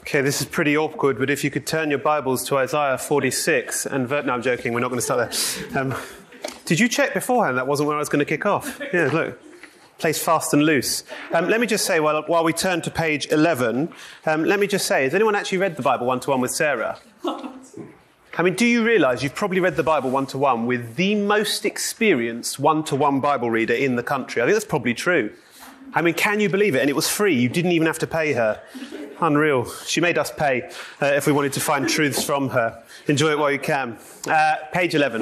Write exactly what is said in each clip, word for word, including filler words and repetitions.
Okay, this is pretty awkward, but if you could turn your Bibles to Isaiah forty-six and... Ver- no, I'm joking, we're not going to start there. Um, did you check beforehand that wasn't where I was going to kick off? Yeah, look. Plays fast and loose. Um, let me just say, while, while we turn to page eleven, um, let me just say, has anyone actually read the Bible one-to-one with Sarah? I mean, do you realise you've probably read the Bible one-to-one with the most experienced one-to-one Bible reader in the country? I think that's probably true. I mean, can you believe it? And it was free. You didn't even have to pay her. Unreal. She made us pay uh, if we wanted to find truths from her. Enjoy it while you can. Uh, page eleven.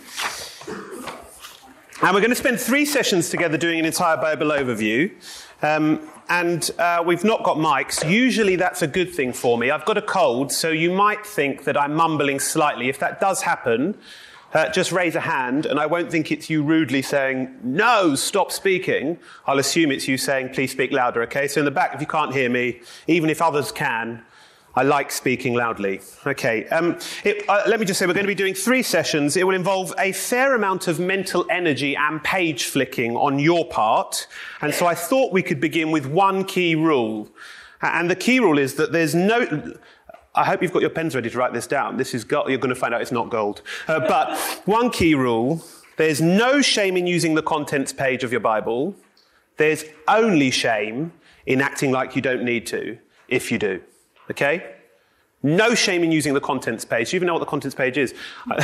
And we're going to spend three sessions together doing an entire Bible overview. Um, and uh, we've not got mics. Usually that's a good thing for me. I've got a cold, so you might think that I'm mumbling slightly. If that does happen, uh, just raise a hand, and I won't think it's you rudely saying, no, stop speaking. I'll assume it's you saying, please speak louder, okay? So in the back, if you can't hear me, even if others can, I like speaking loudly. Okay, um, it, uh, let me just say we're going to be doing three sessions. It will involve a fair amount of mental energy and page flicking on your part. And so I thought we could begin with one key rule. And the key rule is that there's no... I hope you've got your pens ready to write this down. This is gold. You're going to find out it's not gold. Uh, but one key rule, there's no shame in using the contents page of your Bible. There's only shame in acting like you don't need to, if you do. Okay? No shame in using the contents page. Do you even know what the contents page is?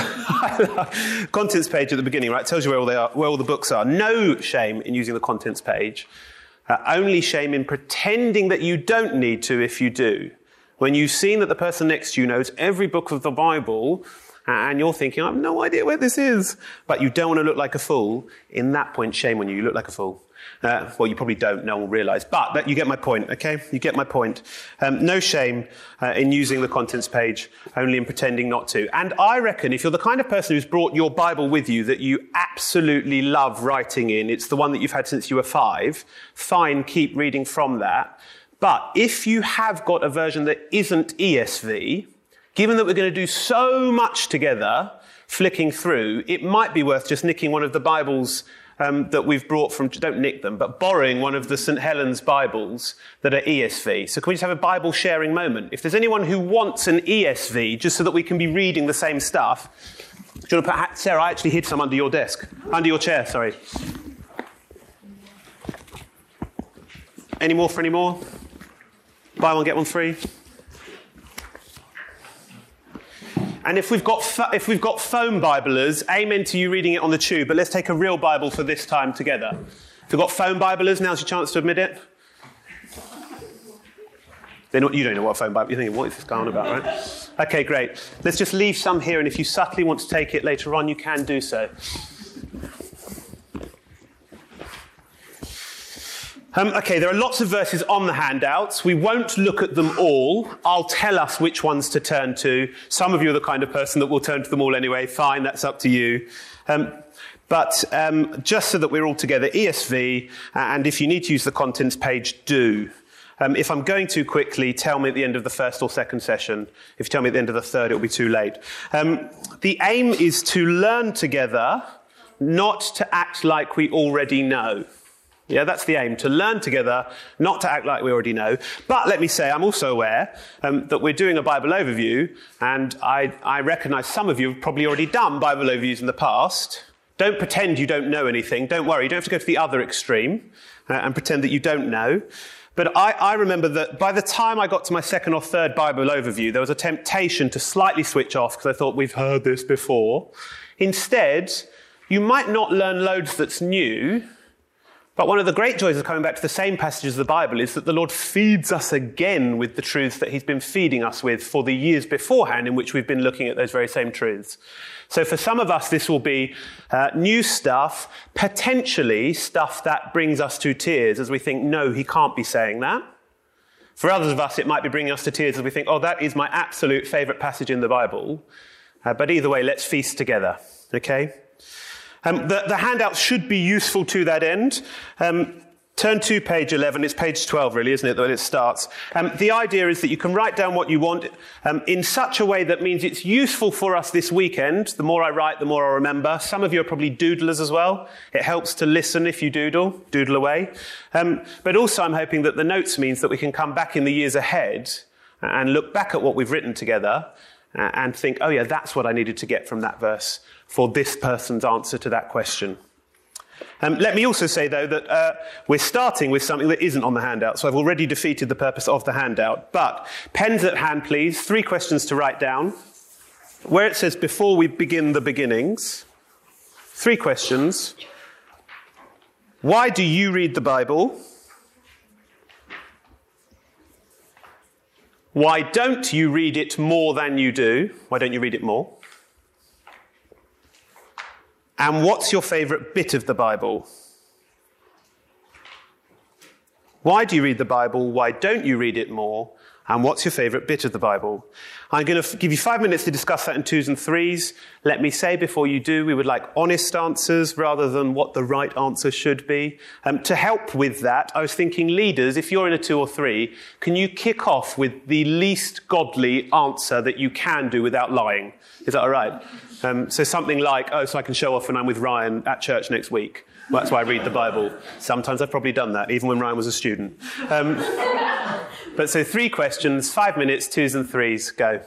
Contents page at the beginning, right? Tells you where all they are, where all the books are. No shame in using the contents page. Uh, only shame in pretending that you don't need to if you do. When you've seen that the person next to you knows every book of the Bible, and you're thinking, I have no idea where this is, but you don't want to look like a fool, in that point, shame on you. You look like a fool. Uh, well, you probably don't, no one will realise. But that, you get my point, okay? You get my point. Um, no shame uh, in using the contents page, only in pretending not to. And I reckon if you're the kind of person who's brought your Bible with you that you absolutely love writing in, it's the one that you've had since you were five, fine, keep reading from that. But if you have got a version that isn't E S V, given that we're going to do so much together, flicking through, it might be worth just nicking one of the Bibles Um, that we've brought from, don't nick them, but borrowing one of the Saint Helens Bibles that are E S V. So can we just have a Bible sharing moment? If there's anyone who wants an E S V, just so that we can be reading the same stuff, do you want to put, Sarah, I actually hid some under your desk, under your chair, sorry. Any more for any more? Buy one, get one free. And if we've got fo- if we've got phone Biblers, amen to you reading it on the tube, but let's take a real Bible for this time together. If we've got phone Biblers, now's your chance to admit it. They're not, you don't know what a phone Bible, you're thinking, what is this going on about, right? Okay, great. Let's just leave some here, and if you subtly want to take it later on, you can do so. Um, okay, there are lots of verses on the handouts. We won't look at them all. I'll tell us which ones to turn to. Some of you are the kind of person that will turn to them all anyway. Fine, that's up to you. Um, but um, just so that we're all together, E S V, and if you need to use the contents page, do. Um, if I'm going too quickly, tell me at the end of the first or second session. If you tell me at the end of the third, it'll be too late. Um, the aim is to learn together, not to act like we already know. Yeah, that's the aim, to learn together, not to act like we already know. But let me say, I'm also aware um, that we're doing a Bible overview, and I, I recognise some of you have probably already done Bible overviews in the past. Don't pretend you don't know anything. Don't worry, you don't have to go to the other extreme uh, and pretend that you don't know. But I, I remember that by the time I got to my second or third Bible overview, there was a temptation to slightly switch off because I thought, we've heard this before. Instead, you might not learn loads that's new. But one of the great joys of coming back to the same passages of the Bible is that the Lord feeds us again with the truths that he's been feeding us with for the years beforehand in which we've been looking at those very same truths. So for some of us, this will be uh, new stuff, potentially stuff that brings us to tears as we think, no, he can't be saying that. For others of us, it might be bringing us to tears as we think, oh, that is my absolute favourite passage in the Bible. Uh, but either way, let's feast together, okay? Um, the, the handout should be useful to that end. Um, turn to page eleven. It's page twelve, really, isn't it, when it starts? Um, the idea is that you can write down what you want um, in such a way that means it's useful for us this weekend. The more I write, the more I remember. Some of you are probably doodlers as well. It helps to listen if you doodle, doodle away. Um, but also I'm hoping that the notes means that we can come back in the years ahead and look back at what we've written together and think, oh yeah, that's what I needed to get from that verse for this person's answer to that question. Um, let me also say, though, that uh, we're starting with something that isn't on the handout, so I've already defeated the purpose of the handout. But pens at hand, please. Three questions to write down. Where it says, before we begin the beginnings, three questions. Why do you read the Bible? Why don't you read it more than you do? Why don't you read it more? And what's your favourite bit of the Bible? Why do you read the Bible? Why don't you read it more? And what's your favourite bit of the Bible? I'm going to give you five minutes to discuss that in twos and threes. Let me say before you do, we would like honest answers rather than what the right answer should be. Um, to help with that, I was thinking, leaders, if you're in a two or three, can you kick off with the least godly answer that you can do without lying? Is that all right? Um, so something like, oh, so I can show off when I'm with Ryan at church next week. Well, that's why I read the Bible. Sometimes I've probably done that, even when Ryan was a student. Um, but so three questions, five minutes, twos and threes, go.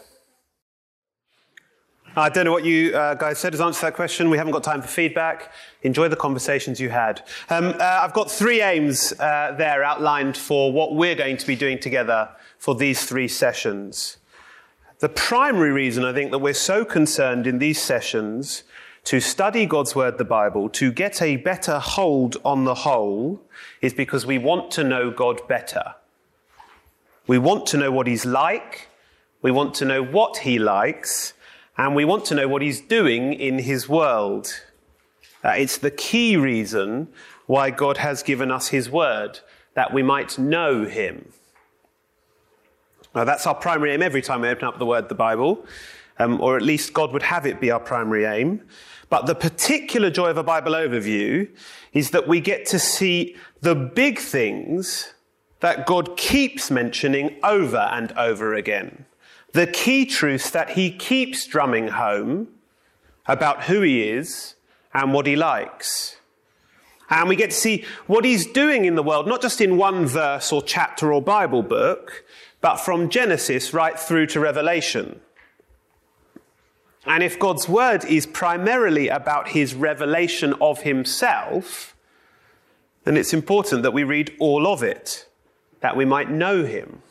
I don't know what you uh, guys said as answer to that question. We haven't got time for feedback. Enjoy the conversations you had. Um, uh, I've got three aims uh, there outlined for what we're going to be doing together for these three sessions. The primary reason I think that we're so concerned in these sessions to study God's word, the Bible, to get a better hold on the whole, is because we want to know God better. We want to know what he's like, we want to know what he likes, and we want to know what he's doing in his world. Uh, it's the key reason why God has given us his word, that we might know him. Now, that's our primary aim every time we open up the word, the Bible, um, or at least God would have it be our primary aim. But the particular joy of a Bible overview is that we get to see the big things that God keeps mentioning over and over again. The key truths that he keeps drumming home about who he is and what he likes. And we get to see what he's doing in the world, not just in one verse or chapter or Bible book, but from Genesis right through to Revelation. And if God's word is primarily about his revelation of himself, then it's important that we read all of it, that we might know him.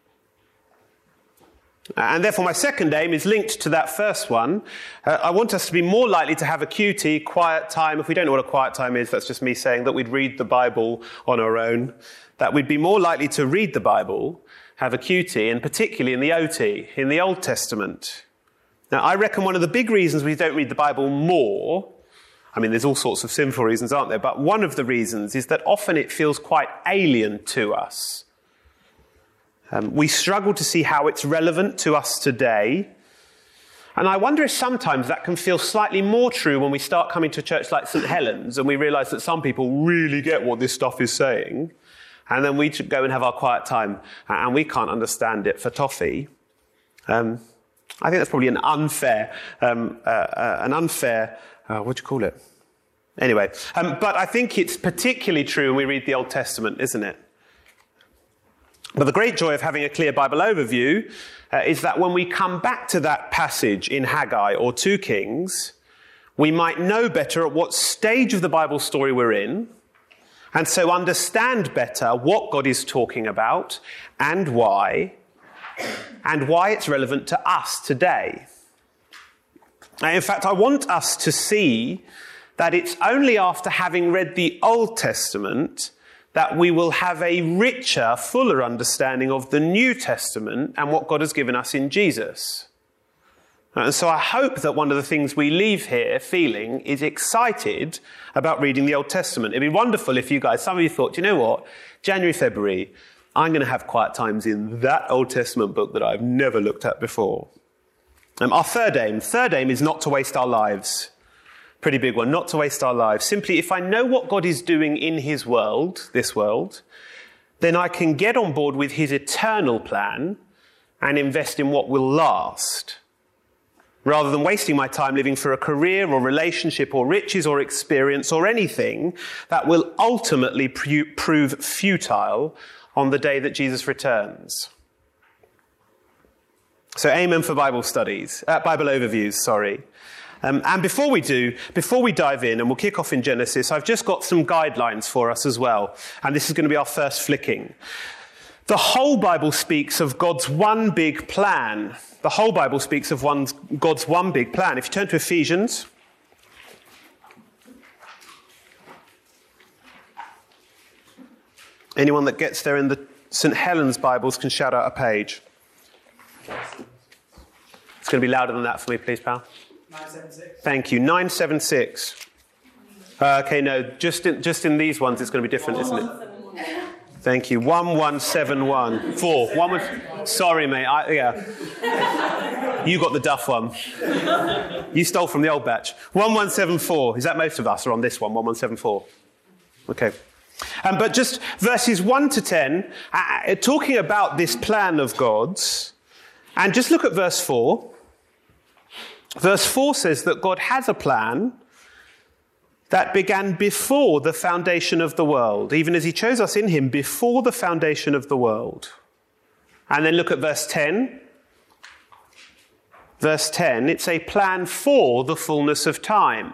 And therefore my second aim is linked to that first one. Uh, I want us to be more likely to have a Q T, quiet time. If we don't know what a quiet time is, that's just me saying that we'd read the Bible on our own. That we'd be more likely to read the Bible, have a Q T, and particularly in the O T, in the Old Testament. Now, I reckon one of the big reasons we don't read the Bible more, I mean, there's all sorts of sinful reasons, aren't there? But one of the reasons is that often it feels quite alien to us. Um, we struggle to see how it's relevant to us today. And I wonder if sometimes that can feel slightly more true when we start coming to a church like St Helens and we realise that some people really get what this stuff is saying. And then we go and have our quiet time and we can't understand it for toffee. Um, I think that's probably an unfair, um, uh, uh, an unfair, uh, what do you call it? Anyway, um, but I think it's particularly true when we read the Old Testament, isn't it? But the great joy of having a clear Bible overview uh, is that when we come back to that passage in Haggai or two Kings, we might know better at what stage of the Bible story we're in, and so understand better what God is talking about and why, and why it's relevant to us today. Now, in fact, I want us to see that it's only after having read the Old Testament that we will have a richer, fuller understanding of the New Testament and what God has given us in Jesus. And so I hope that one of the things we leave here feeling is excited about reading the Old Testament. It'd be wonderful if you guys, some of you thought, you know what, January, February, I'm going to have quiet times in that Old Testament book that I've never looked at before. Um, our third aim, third aim is not to waste our lives. Pretty big one, not to waste our lives. Simply, if I know what God is doing in his world, this world, then I can get on board with his eternal plan and invest in what will last, rather than wasting my time living for a career or relationship or riches or experience or anything that will ultimately pr- prove futile on the day that Jesus returns. So amen for Bible studies, uh, Bible overviews, sorry. Um, and before we do, before we dive in, and we'll kick off in Genesis, I've just got some guidelines for us as well. And this is going to be our first flicking. The whole Bible speaks of God's one big plan. The whole Bible speaks of one's, God's one big plan. If you turn to Ephesians, anyone that gets there in the Saint Helens Bibles can shout out a page. It's going to be louder than that for me, please, pal. nine seven six. Thank you. nine seven six. Uh, okay, no, just in, just in these ones it's going to be different, isn't it? Thank you. one one seven one. Four. One was, sorry, mate. I, yeah. You got the duff one. You stole from the old batch. one one seven four. Is that most of us are on this one? one one seven four. Okay. Um, but just verses one to ten, uh, talking about this plan of God's. And just look at verse four. Verse four says that God has a plan that began before the foundation of the world, even as he chose us in him before the foundation of the world. And then look at verse ten. Verse ten, it's a plan for the fullness of time.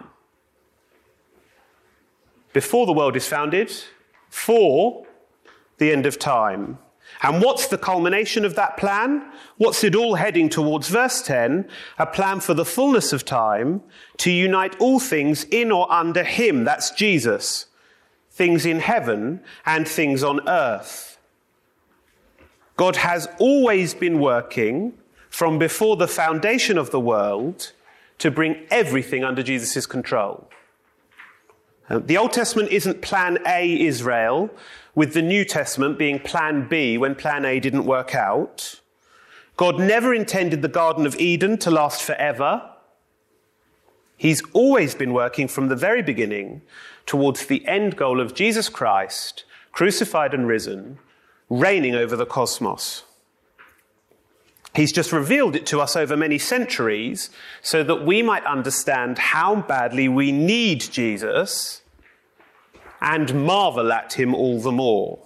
Before the world is founded, for the end of time. And what's the culmination of that plan? What's it all heading towards? Verse ten, a plan for the fullness of time to unite all things in or under him. That's Jesus. Things in heaven and things on earth. God has always been working from before the foundation of the world to bring everything under Jesus' control. Uh, the Old Testament isn't plan A Israel, with the New Testament being plan B when plan A didn't work out. God never intended the Garden of Eden to last forever. He's always been working from the very beginning towards the end goal of Jesus Christ, crucified and risen, reigning over the cosmos. He's just revealed it to us over many centuries so that we might understand how badly we need Jesus and marvel at him all the more.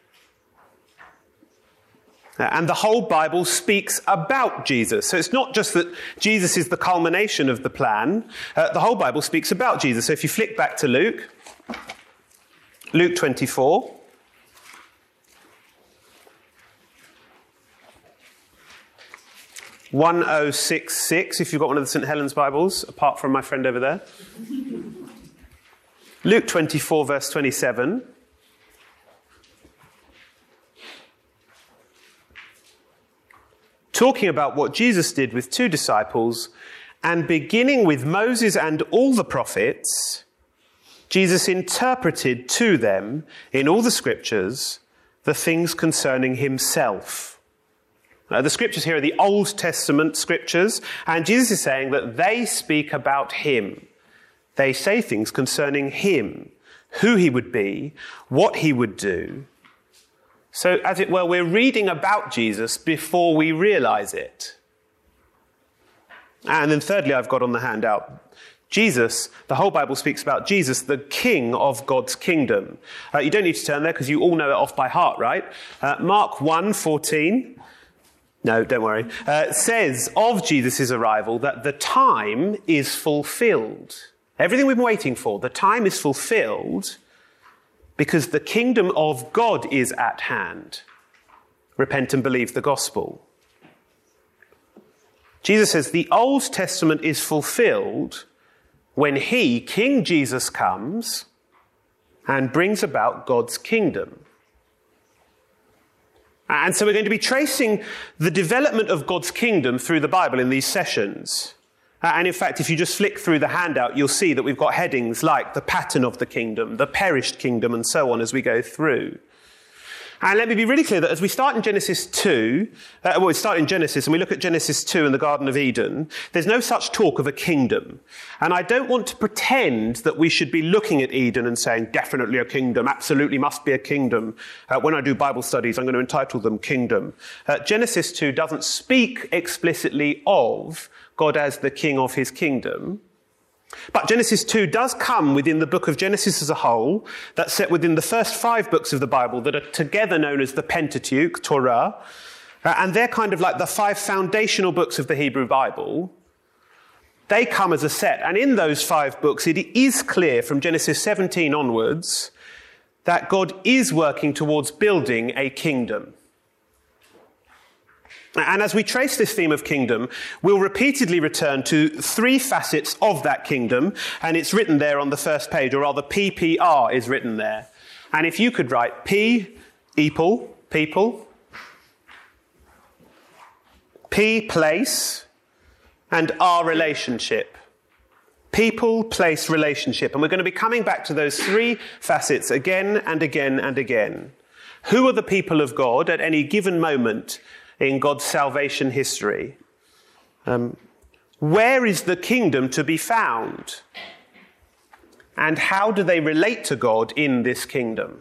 And the whole Bible speaks about Jesus. So it's not just that Jesus is the culmination of the plan. Uh, the whole Bible speaks about Jesus. So if you flick back to Luke, Luke twenty-four. one oh six six, if you've got one of the Saint Helens Bibles, apart from my friend over there. Luke twenty-four, verse twenty-seven. Talking about what Jesus did with two disciples, and beginning with Moses and all the prophets, Jesus interpreted to them in all the scriptures the things concerning himself. Now, the scriptures here are the Old Testament scriptures, and Jesus is saying that they speak about him. They say things concerning him, who he would be, what he would do. So, as it were, we're reading about Jesus before we realize it. And then thirdly, I've got on the handout, Jesus, the whole Bible speaks about Jesus, the King of God's kingdom. Uh, you don't need to turn there because you all know it off by heart, right? Uh, Mark one fourteen. No, don't worry. Uh, says of Jesus' arrival that the time is fulfilled. Everything we've been waiting for, the time is fulfilled because the kingdom of God is at hand. Repent and believe the gospel. Jesus says the Old Testament is fulfilled when he, King Jesus, comes and brings about God's kingdom. And so we're going to be tracing the development of God's kingdom through the Bible in these sessions. And in fact, if you just flick through the handout, you'll see that we've got headings like the pattern of the kingdom, the perished kingdom, and so on as we go through. And let me be really clear that as we start in Genesis two, uh, well, we start in Genesis and we look at Genesis two in the Garden of Eden, there's no such talk of a kingdom. And I don't want to pretend that we should be looking at Eden and saying, definitely a kingdom, absolutely must be a kingdom. Uh, when I do Bible studies, I'm going to entitle them kingdom. Uh, Genesis two doesn't speak explicitly of God as the king of his kingdom. But Genesis two does come within the book of Genesis as a whole, that's set within the first five books of the Bible that are together known as the Pentateuch, Torah. Uh, and they're kind of like the five foundational books of the Hebrew Bible. They come as a set. And in those five books, it is clear from Genesis seventeen onwards that God is working towards building a kingdom. And as we trace this theme of kingdom, we'll repeatedly return to three facets of that kingdom, and it's written there on the first page, or rather P P R is written there. And if you could write P, people, people, P, place, and R, relationship. People, place, relationship. And we're going to be coming back to those three facets again and again and again. Who are the people of God at any given moment in God's salvation history? Um, where is the kingdom to be found? And how do they relate to God in this kingdom?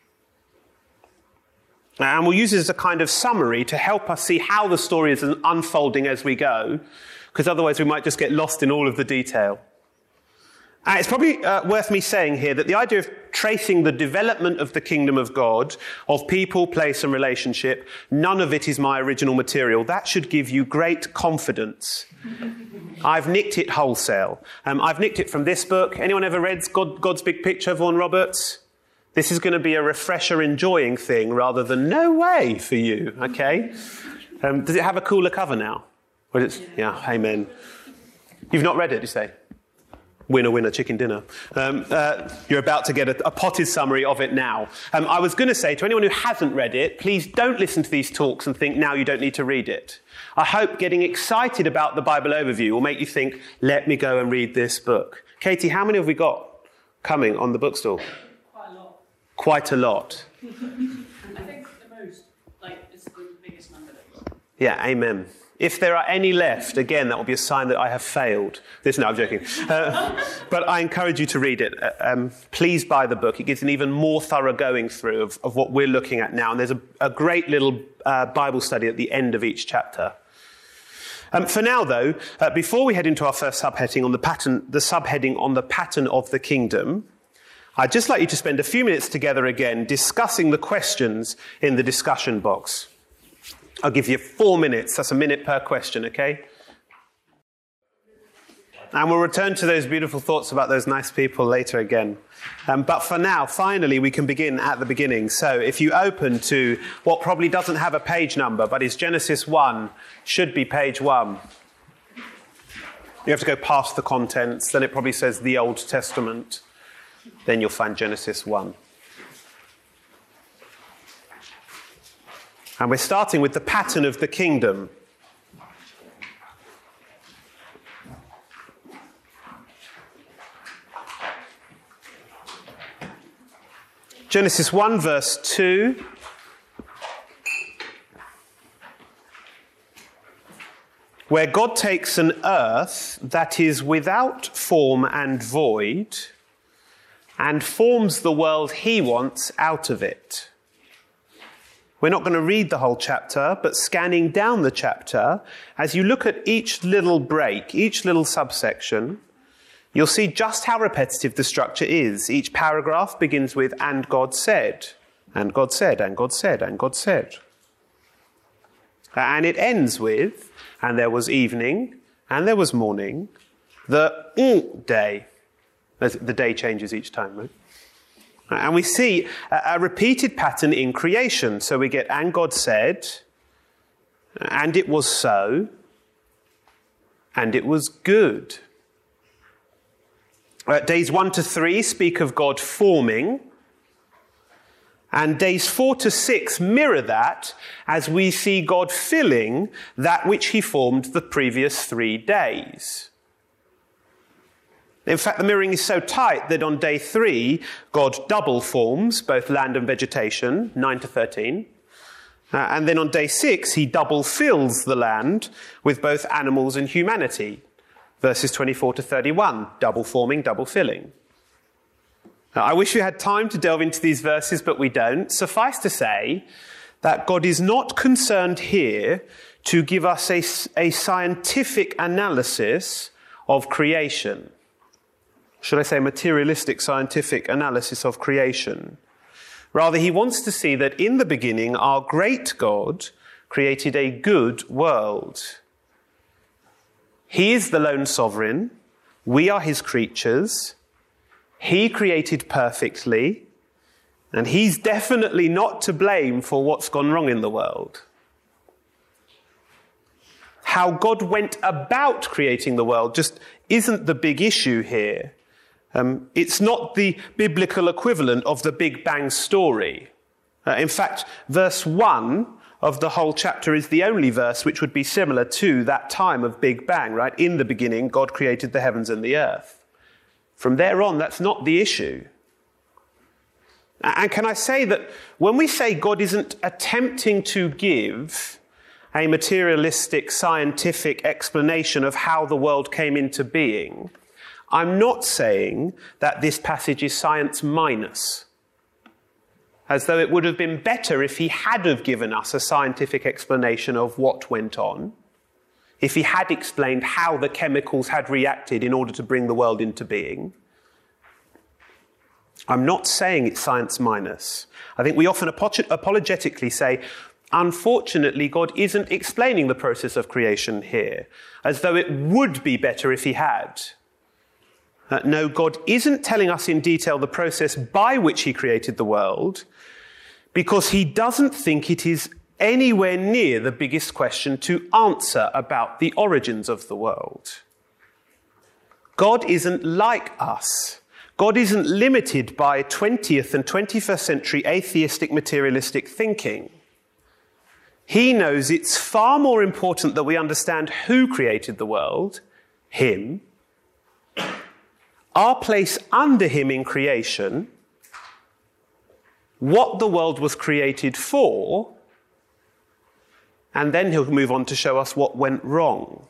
And we'll use it as a kind of summary to help us see how the story is unfolding as we go, because otherwise we might just get lost in all of the detail. Uh, it's probably uh, worth me saying here that the idea of tracing the development of the kingdom of God, of people, place and relationship, none of it is my original material. That should give you great confidence. I've nicked it wholesale. Um, I've nicked it from this book. Anyone ever read God, God's Big Picture, Vaughan Roberts? This is going to be a refresher enjoying thing rather than no way for you, okay? Um, does it have a cooler cover now? Or is it, yeah, amen. You've not read it, you say? Winner, winner, chicken dinner. Um, uh, you're about to get a, a potted summary of it now. Um, I was going to say to anyone who hasn't read it, please don't listen to these talks and think now you don't need to read it. I hope getting excited about the Bible overview will make you think, let me go and read this book. Katie, how many have we got coming on the bookstall? Quite a lot. Quite a lot. I think the most, like, it's the biggest number that we've got. Yeah, amen. If there are any left, again, that will be a sign that I have failed. This, no, I'm joking. Uh, but I encourage you to read it. Uh, um, please buy the book. It gives an even more thorough going through of, of what we're looking at now. And there's a, a great little uh, Bible study at the end of each chapter. Um, for now, though, uh, before we head into our first subheading on the pattern, the subheading on the pattern of the kingdom, I'd just like you to spend a few minutes together again discussing the questions in the discussion box. I'll give you four minutes. That's a minute per question, okay? And we'll return to those beautiful thoughts about those nice people later again. Um, but for now, finally, we can begin at the beginning. So if you open to what probably doesn't have a page number, but is Genesis one, should be page one. You have to go past the contents. Then it probably says the Old Testament. Then you'll find Genesis one. And we're starting with the pattern of the kingdom. Genesis one, verse two. Where God takes an earth that is without form and void and forms the world he wants out of it. We're not going to read the whole chapter, but scanning down the chapter, as you look at each little break, each little subsection, you'll see just how repetitive the structure is. Each paragraph begins with, and God said, and God said, and God said, and God said. And it ends with, and there was evening, and there was morning, the day. The day changes each time, right? And we see a, a repeated pattern in creation. So we get, and God said, and it was so, and it was good. Uh, days one to three speak of God forming, and days four to six mirror that as we see God filling that which he formed the previous three days. In fact, the mirroring is so tight that on day three, God double forms both land and vegetation, nine to thirteen. Uh, and then on day six, he double fills the land with both animals and humanity, verses twenty-four to thirty-one, double forming, double filling. Now, I wish we had time to delve into these verses, but we don't. Suffice to say that God is not concerned here to give us a, a scientific analysis of creation. Should I say materialistic scientific analysis of creation? Rather, he wants to see that in the beginning, our great God created a good world. He is the lone sovereign. We are his creatures. He created perfectly, and he's definitely not to blame for what's gone wrong in the world. How God went about creating the world just isn't the big issue here. Um, it's not the biblical equivalent of the Big Bang story. Uh, in fact, verse one of the whole chapter is the only verse which would be similar to that time of Big Bang, right? In the beginning, God created the heavens and the earth. From there on, that's not the issue. And can I say that when we say God isn't attempting to give a materialistic, scientific explanation of how the world came into being, I'm not saying that this passage is science minus, as though it would have been better if he had have given us a scientific explanation of what went on, if he had explained how the chemicals had reacted in order to bring the world into being. I'm not saying it's science minus. I think we often apolog- apologetically say, unfortunately, God isn't explaining the process of creation here, as though it would be better if he had. Uh, no, God isn't telling us in detail the process by which he created the world, because he doesn't think it is anywhere near the biggest question to answer about the origins of the world. God isn't like us. God isn't limited by twentieth and twenty-first century atheistic materialistic thinking. He knows it's far more important that we understand who created the world, him, our place under him in creation, what the world was created for, and then he'll move on to show us what went wrong.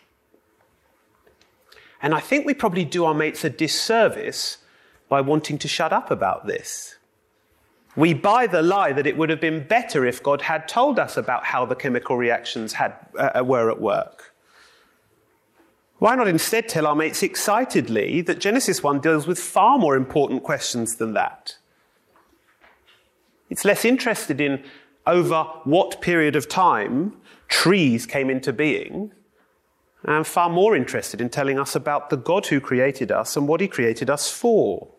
And I think we probably do our mates a disservice by wanting to shut up about this. We buy the lie that it would have been better if God had told us about how the chemical reactions had, uh, were at work. Why not instead tell our mates excitedly that Genesis one deals with far more important questions than that? It's less interested in over what period of time trees came into being, and far more interested in telling us about the God who created us and what he created us for.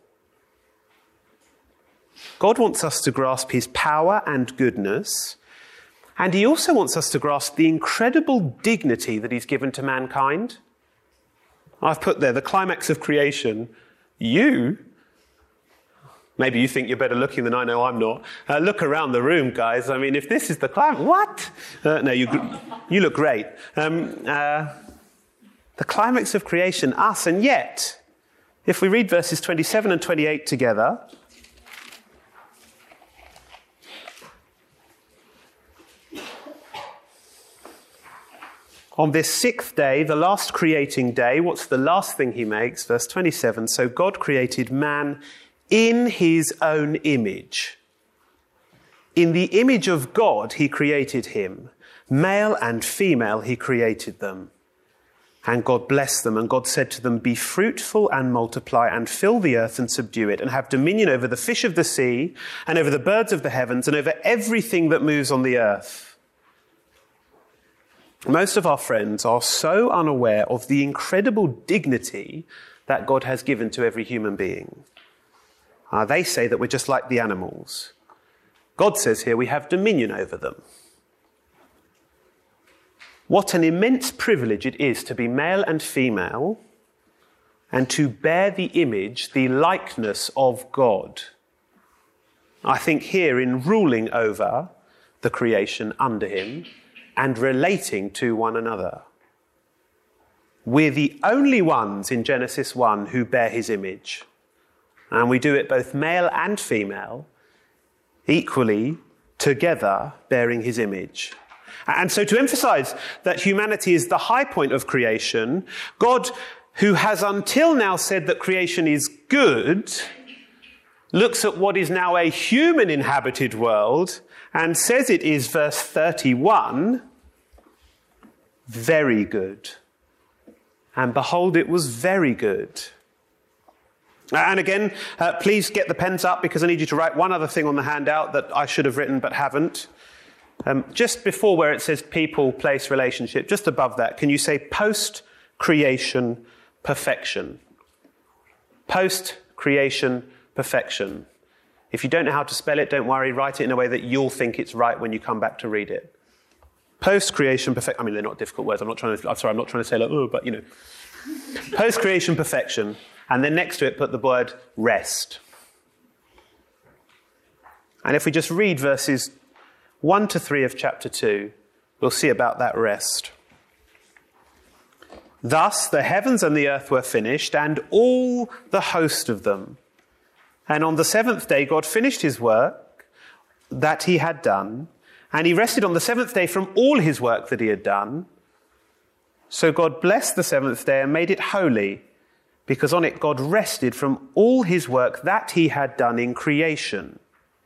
God wants us to grasp his power and goodness, and he also wants us to grasp the incredible dignity that he's given to mankind. I've put there the climax of creation. You, maybe you think you're better looking than I know I'm not. Uh, look around the room, guys. I mean, if this is the climax, what? Uh, no, you you look great. Um, uh, the climax of creation, us, and yet, if we read verses twenty-seven and twenty-eight together, on this sixth day, the last creating day, what's the last thing he makes? Verse twenty-seven, so God created man in his own image. In the image of God, he created him. Male and female, he created them. And God blessed them, and God said to them, be fruitful and multiply and fill the earth and subdue it and have dominion over the fish of the sea and over the birds of the heavens and over everything that moves on the earth. Most of our friends are so unaware of the incredible dignity that God has given to every human being. Uh, they say that we're just like the animals. God says here we have dominion over them. What an immense privilege it is to be male and female and to bear the image, the likeness of God. I think here in ruling over the creation under him and relating to one another. We're the only ones in Genesis one who bear his image. And we do it both male and female, equally, together, bearing his image. And so to emphasize that humanity is the high point of creation, God, who has until now said that creation is good, looks at what is now a human inhabited world and says it is, verse thirty-one, very good. And behold, it was very good. And again, uh, please get the pens up because I need you to write one other thing on the handout that I should have written but haven't. Um, just before where it says people, place, relationship, just above that, can you say post-creation perfection? Post-creation perfection. If you don't know how to spell it, don't worry, write it in a way that you'll think it's right when you come back to read it. Post-creation perfection. I mean, they're not difficult words. I'm not trying to, I'm sorry, I'm not trying to say like, oh, but you know. Post-creation perfection. And then next to it, put the word rest. And if we just read verses one to three of chapter two, we'll see about that rest. Thus the heavens and the earth were finished, and all the host of them. And on the seventh day God finished his work that he had done, and he rested on the seventh day from all his work that he had done. So God blessed the seventh day and made it holy, because on it God rested from all his work that he had done in creation.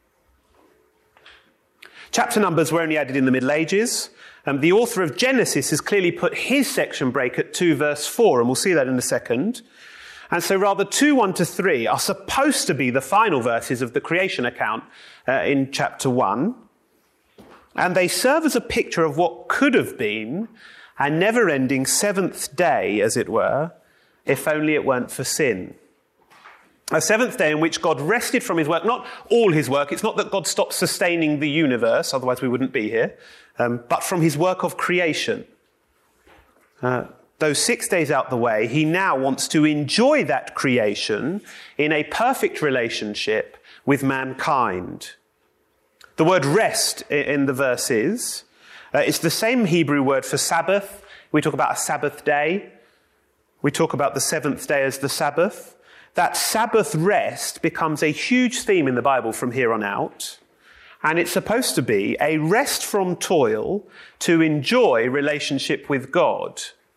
Chapter numbers were only added in the Middle Ages. Um, the author of Genesis has clearly put his section break at two verse four, and we'll see that in a second. And so rather two, one to three are supposed to be the final verses of the creation account uh, in chapter one. And they serve as a picture of what could have been a never-ending seventh day, as it were, if only it weren't for sin. A seventh day in which God rested from his work, not all his work. It's not that God stopped sustaining the universe, otherwise we wouldn't be here, um, but from his work of creation. Uh, those six days out the way, he now wants to enjoy that creation in a perfect relationship with mankind. The word rest in the verses uh, is the same Hebrew word for Sabbath. We talk about a Sabbath day. We talk about the seventh day as the Sabbath. That Sabbath rest becomes a huge theme in the Bible from here on out. And it's supposed to be a rest from toil to enjoy relationship with God.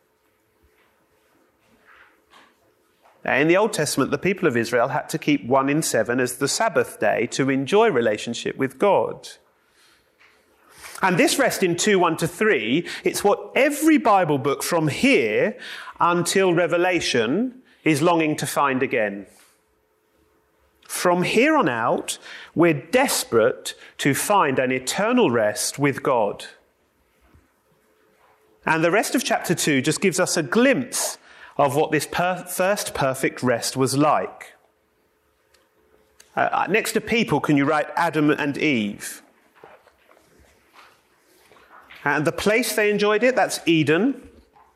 In the Old Testament, the people of Israel had to keep one in seven as the Sabbath day to enjoy relationship with God. And this rest in two, one to three, it's what every Bible book from here until Revelation is longing to find again. From here on out, we're desperate to find an eternal rest with God. And the rest of chapter two just gives us a glimpse of what this per- first perfect rest was like. Uh, next to people, can you write Adam and Eve? And the place they enjoyed it, that's Eden.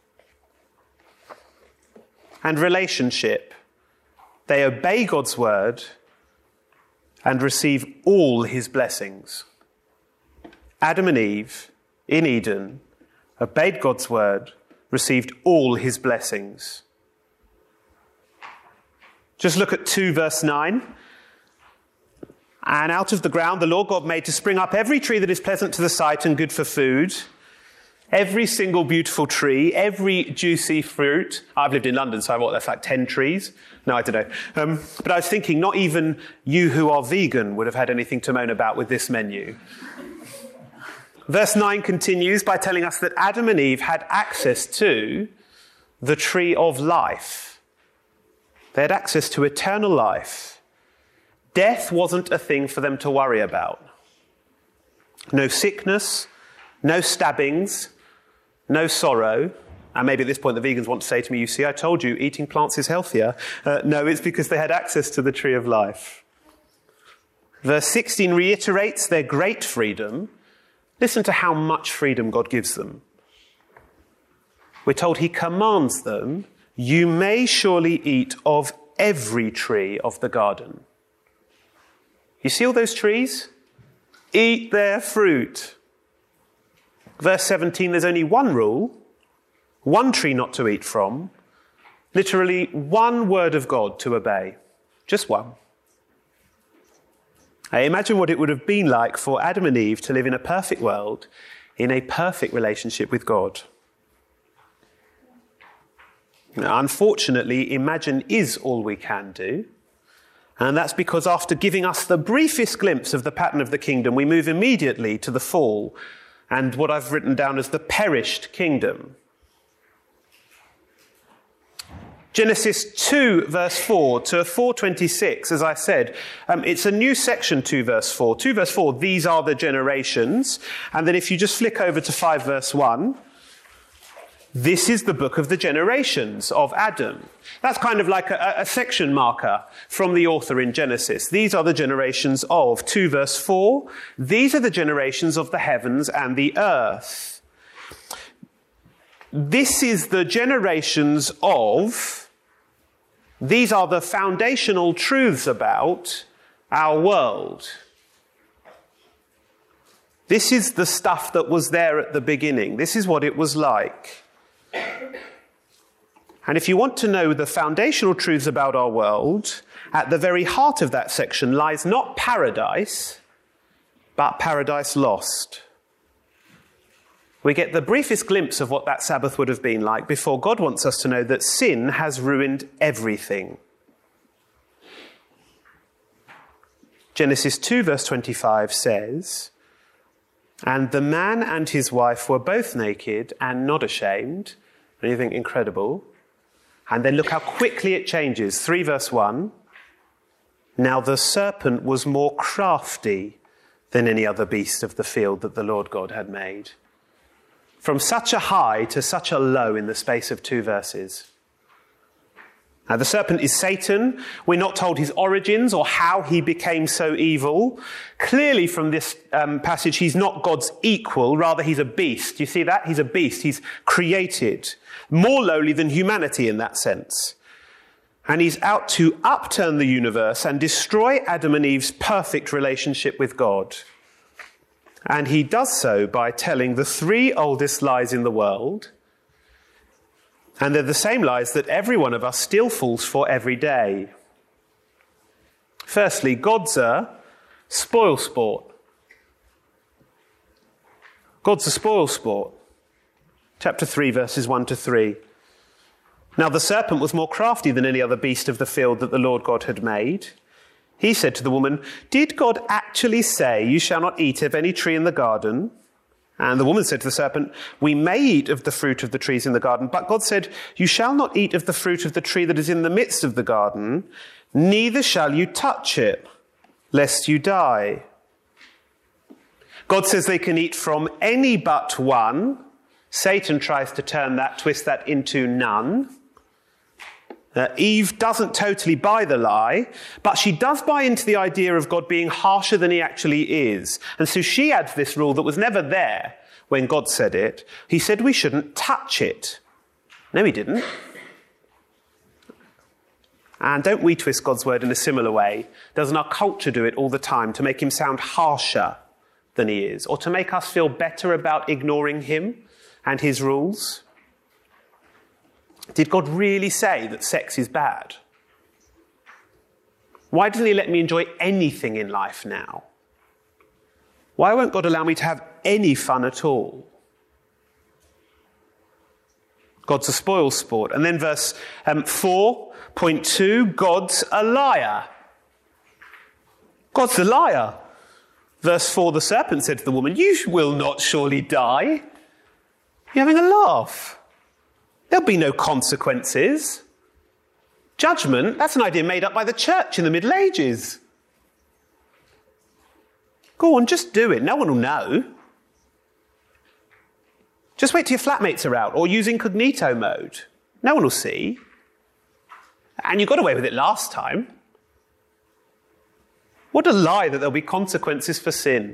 And relationship. They obey God's word and receive all his blessings. Adam and Eve in Eden obeyed God's word, received all his blessings. Just look at two verse nine. And out of the ground the Lord God made to spring up every tree that is pleasant to the sight and good for food. Every single beautiful tree, every juicy fruit. I've lived in London, so I what, that's like ten trees. No, I don't know. Um, but I was thinking, not even you who are vegan would have had anything to moan about with this menu. Verse nine continues by telling us that Adam and Eve had access to the tree of life. They had access to eternal life. Death wasn't a thing for them to worry about. No sickness, no stabbings, no sorrow. And maybe at this point the vegans want to say to me, you see, I told you eating plants is healthier. Uh, no, it's because they had access to the tree of life. Verse sixteen reiterates their great freedom. Listen to how much freedom God gives them. We're told he commands them, you may surely eat of every tree of the garden. You see all those trees? Eat their fruit. Verse seventeen, there's only one rule, one tree not to eat from, literally one word of God to obey. Just one. I imagine what it would have been like for Adam and Eve to live in a perfect world, in a perfect relationship with God. Now, unfortunately, imagine is all we can do. And that's because after giving us the briefest glimpse of the pattern of the kingdom, we move immediately to the fall and what I've written down as the perished kingdom. Genesis two, verse four to four twenty-six, as I said, um, it's a new section, two, verse four. two, verse four, these are the generations. And then if you just flick over to five, verse one, this is the book of the generations of Adam. That's kind of like a, a section marker from the author in Genesis. These are the generations of, two, verse four, these are the generations of the heavens and the earth. This is the generations of, these are the foundational truths about our world. This is the stuff that was there at the beginning. This is what it was like. And if you want to know the foundational truths about our world, at the very heart of that section lies not paradise, but paradise lost. We get the briefest glimpse of what that Sabbath would have been like before God wants us to know that sin has ruined everything. Genesis two, verse twenty-five says, "And the man and his wife were both naked and not ashamed." And you think, incredible. And then look how quickly it changes. three, verse one. "Now the serpent was more crafty than any other beast of the field that the Lord God had made." From such a high to such a low in the space of two verses. Now, the serpent is Satan. We're not told his origins or how he became so evil. Clearly from this um, passage, he's not God's equal. Rather, he's a beast. You see that? He's a beast. He's created. More lowly than humanity in that sense. And he's out to upturn the universe and destroy Adam and Eve's perfect relationship with God. And he does so by telling the three oldest lies in the world. And they're the same lies that every one of us still falls for every day. Firstly, God's a spoil sport. God's a spoil sport. Chapter three, verses one to three. "Now the serpent was more crafty than any other beast of the field that the Lord God had made. He said to the woman, 'Did God actually say, you shall not eat of any tree in the garden?' And the woman said to the serpent, 'We may eat of the fruit of the trees in the garden, but God said, you shall not eat of the fruit of the tree that is in the midst of the garden, neither shall you touch it, lest you die.' God says they can eat from any but one. Satan tries to turn that, twist that into none. Uh, Eve doesn't totally buy the lie, but she does buy into the idea of God being harsher than he actually is. And so she adds this rule that was never there when God said it. He said we shouldn't touch it. No, he didn't. And don't we twist God's word in a similar way? Doesn't our culture do it all the time to make him sound harsher than he is, or to make us feel better about ignoring him and his rules? Did God really say that sex is bad? Why doesn't he let me enjoy anything in life now? Why won't God allow me to have any fun at all? God's a spoil sport. And then verse um, four point two, God's a liar. God's a liar. Verse four, the serpent said to the woman, "You will not surely die." You're having a laugh. There'll be no consequences. Judgment, that's an idea made up by the church in the Middle Ages. Go on, just do it. No one will know. Just wait till your flatmates are out or use incognito mode. No one will see. And you got away with it last time. What a lie that there'll be consequences for sin.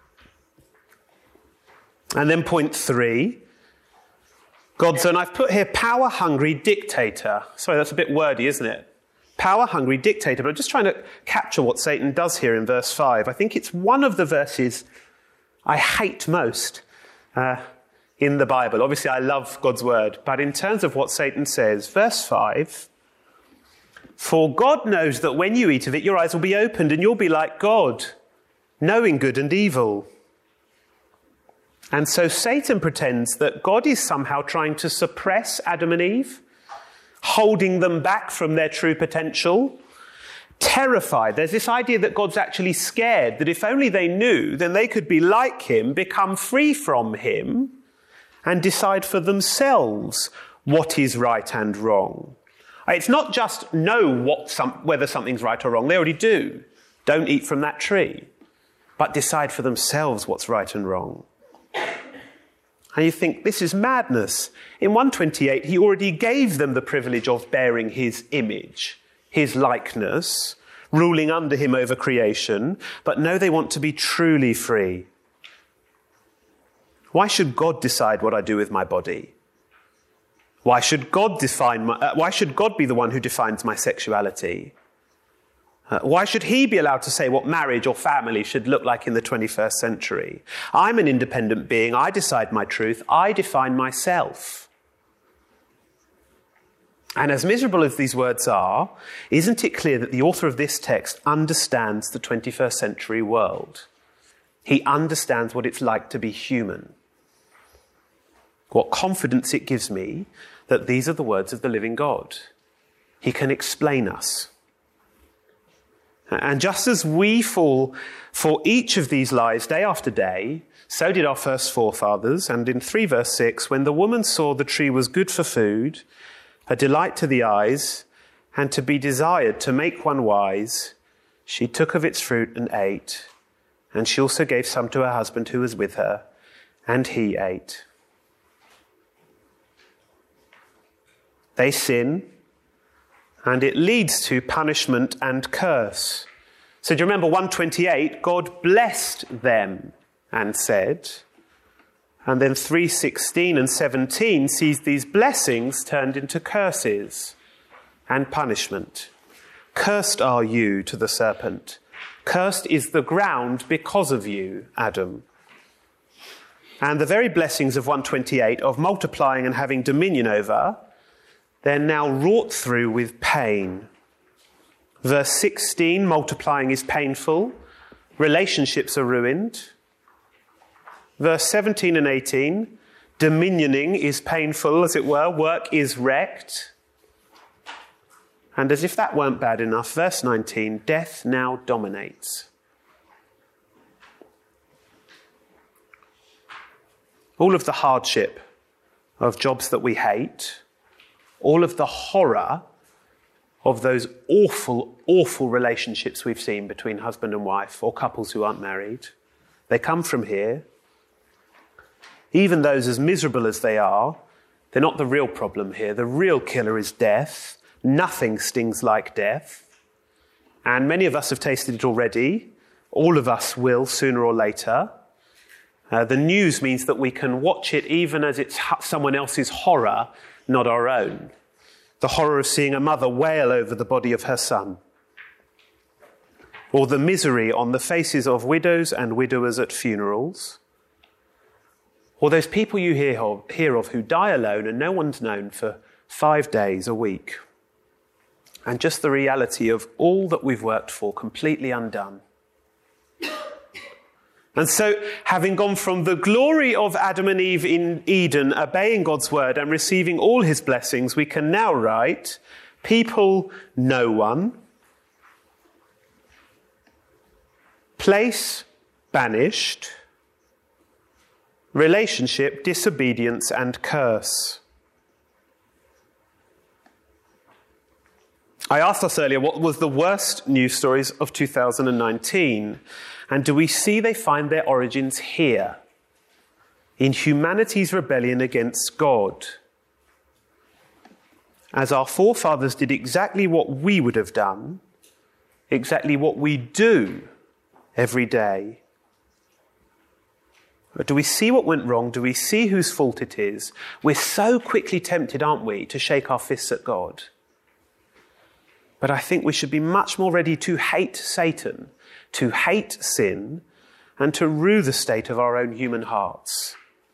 And then point three. God's, and I've put here, power-hungry dictator. Sorry, that's a bit wordy, isn't it? Power-hungry dictator. But I'm just trying to capture what Satan does here in verse five. I think it's one of the verses I hate most uh, in the Bible. Obviously, I love God's word. But in terms of what Satan says, verse five, "For God knows that when you eat of it, your eyes will be opened and you'll be like God, knowing good and evil." And so Satan pretends that God is somehow trying to suppress Adam and Eve, holding them back from their true potential, terrified. There's this idea that God's actually scared, that if only they knew, then they could be like him, become free from him, and decide for themselves what is right and wrong. It's not just know what some, whether something's right or wrong. They already do. Don't eat from that tree. But decide for themselves what's right and wrong. And you think, this is madness. In one twenty-eight, he already gave them the privilege of bearing his image, his likeness, ruling under him over creation. But no, they want to be truly free. Why should God decide what I do with my body? Why should God define my, uh, why should God be the one who defines my sexuality? Uh, why should he be allowed to say what marriage or family should look like in the twenty-first century? I'm an independent being. I decide my truth. I define myself. And as miserable as these words are, isn't it clear that the author of this text understands the twenty-first century world? He understands what it's like to be human. What confidence it gives me that these are the words of the living God. He can explain us. And just as we fall for each of these lies day after day, so did our first forefathers. And in three verse six, when the woman saw the tree was good for food, a delight to the eyes, and to be desired to make one wise, she took of its fruit and ate. And she also gave some to her husband who was with her, and he ate. They sin, and it leads to punishment and curse. So do you remember one twenty-eight? God blessed them and said. And then three sixteen and seventeen sees these blessings turned into curses and punishment. Cursed are you to the serpent. Cursed is the ground because of you, Adam. And the very blessings of one twenty-eight of multiplying and having dominion over, they're now wrought through with pain. Verse sixteen, multiplying is painful. Relationships are ruined. Verse seventeen and eighteen, dominioning is painful, as it were. Work is wrecked. And as if that weren't bad enough, verse nineteen, death now dominates. All of the hardship of jobs that we hate, all of the horror of those awful, awful relationships we've seen between husband and wife or couples who aren't married, they come from here. Even those as miserable as they are, they're not the real problem here. The real killer is death. Nothing stings like death. And many of us have tasted it already. All of us will sooner or later. Uh, the news means that we can watch it even as it's someone else's horror, not our own. The horror of seeing a mother wail over the body of her son. Or the misery on the faces of widows and widowers at funerals. Or those people you hear of, hear of who die alone and no one's known for five days a week. And just the reality of all that we've worked for completely undone. And so, having gone from the glory of Adam and Eve in Eden, obeying God's word and receiving all his blessings, we can now write, people, no one. Place, banished. Relationship, disobedience, and curse. I asked us earlier what was the worst news stories of two thousand nineteen. And do we see they find their origins here? In humanity's rebellion against God. As our forefathers did exactly what we would have done, exactly what we do every day. But do we see what went wrong? Do we see whose fault it is? We're so quickly tempted, aren't we, to shake our fists at God. But I think we should be much more ready to hate Satan, to hate sin, and to rue the state of our own human hearts.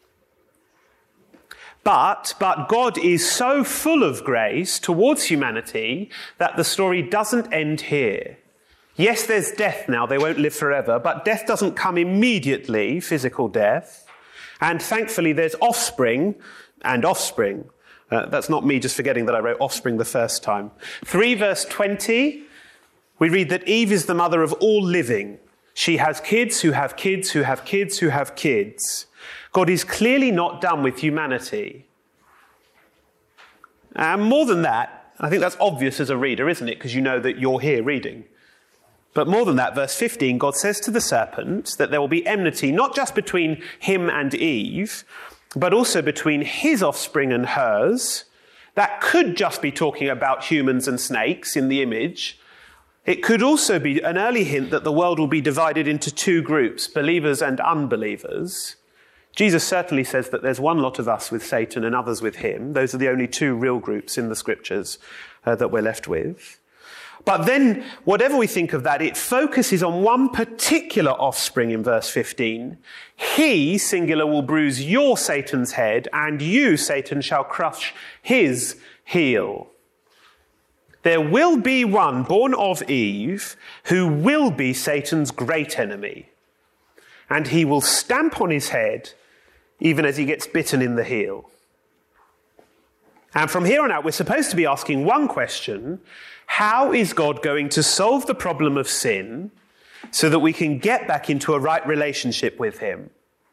But, but God is so full of grace towards humanity that the story doesn't end here. Yes, there's death now, they won't live forever, but death doesn't come immediately, physical death. And thankfully there's offspring and offspring. Uh, that's not me just forgetting that I wrote offspring the first time. three verse twenty, we read that Eve is the mother of all living. She has kids who have kids who have kids who have kids. God is clearly not done with humanity. And more than that, I think that's obvious as a reader, isn't it? Because you know that you're here reading. But more than that, verse fifteen, God says to the serpent that there will be enmity, not just between him and Eve, but also between his offspring and hers. That could just be talking about humans and snakes in the image. It could also be an early hint that the world will be divided into two groups, believers and unbelievers. Jesus certainly says that there's one lot of us with Satan and others with him. Those are the only two real groups in the scriptures uh, that we're left with. But then, whatever we think of that, it focuses on one particular offspring in verse fifteen. He, singular, will bruise your Satan's head, and you, Satan, shall crush his heel. There will be one born of Eve who will be Satan's great enemy, and he will stamp on his head even as he gets bitten in the heel. And from here on out, we're supposed to be asking one question: how is God going to solve the problem of sin so that we can get back into a right relationship with him?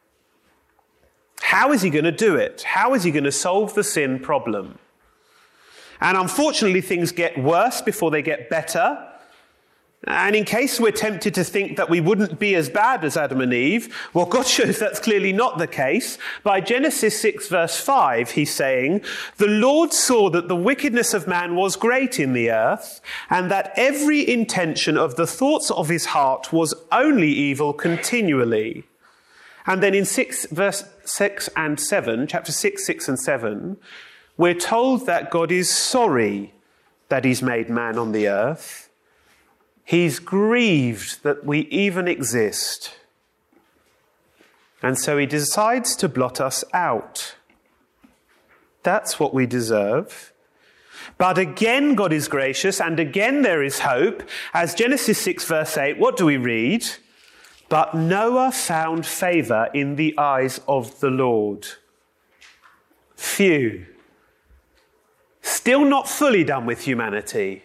How is he going to do it? How is he going to solve the sin problem? And unfortunately, things get worse before they get better. And in case we're tempted to think that we wouldn't be as bad as Adam and Eve, well, God shows that's clearly not the case. By Genesis six, verse five, he's saying, "The Lord saw that the wickedness of man was great in the earth, and that every intention of the thoughts of his heart was only evil continually." And then in six, verse six and seven, chapter six, six and seven, we're told that God is sorry that he's made man on the earth. He's grieved that we even exist. And so he decides to blot us out. That's what we deserve. But again, God is gracious, and again there is hope. As Genesis six, verse eight, what do we read? "But Noah found favor in the eyes of the Lord." Phew. Still not fully done with humanity.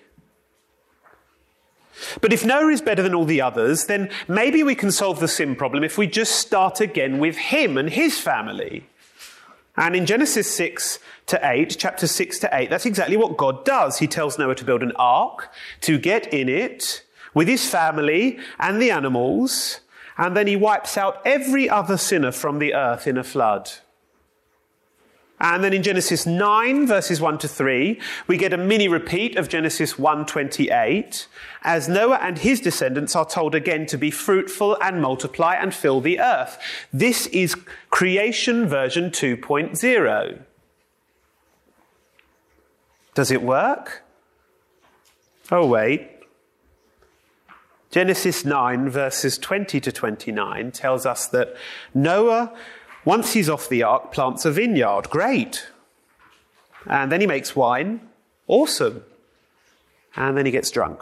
But if Noah is better than all the others, then maybe we can solve the sin problem if we just start again with him and his family. And in Genesis six to eight, chapter six to eight, that's exactly what God does. He tells Noah to build an ark, to get in it with his family and the animals, and then he wipes out every other sinner from the earth in a flood. And then in Genesis nine, verses one to three, we get a mini repeat of Genesis one twenty-eight, as Noah and his descendants are told again to be fruitful and multiply and fill the earth. This is creation version two point oh. Does it work? Oh, wait. Genesis nine, verses twenty to twenty-nine tells us that Noah, once he's off the ark, plants a vineyard. Great. And then he makes wine. Awesome. And then he gets drunk.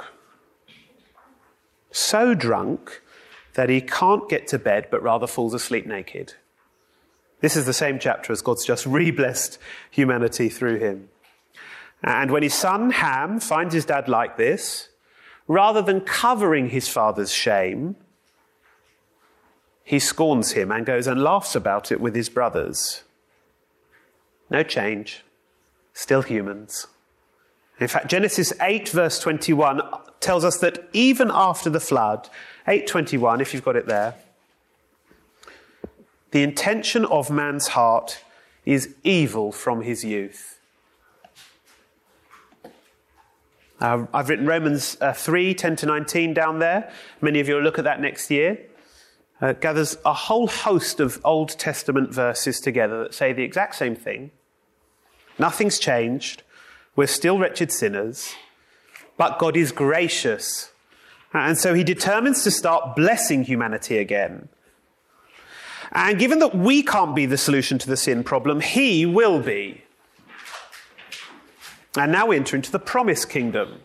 So drunk that he can't get to bed, but rather falls asleep naked. This is the same chapter as God's just re-blessed humanity through him. And when his son Ham finds his dad like this, rather than covering his father's shame, he scorns him and goes and laughs about it with his brothers. No change. Still humans. In fact, Genesis eight, verse twenty-one tells us that even after the flood, eight twenty-one, if you've got it there, the intention of man's heart is evil from his youth. Uh, I've written Romans uh, three, ten to nineteen down there. Many of you will look at that next year. Uh, gathers a whole host of Old Testament verses together that say the exact same thing. Nothing's changed. We're still wretched sinners. But God is gracious. And so he determines to start blessing humanity again. And given that we can't be the solution to the sin problem, he will be. And now we enter into the promised kingdom.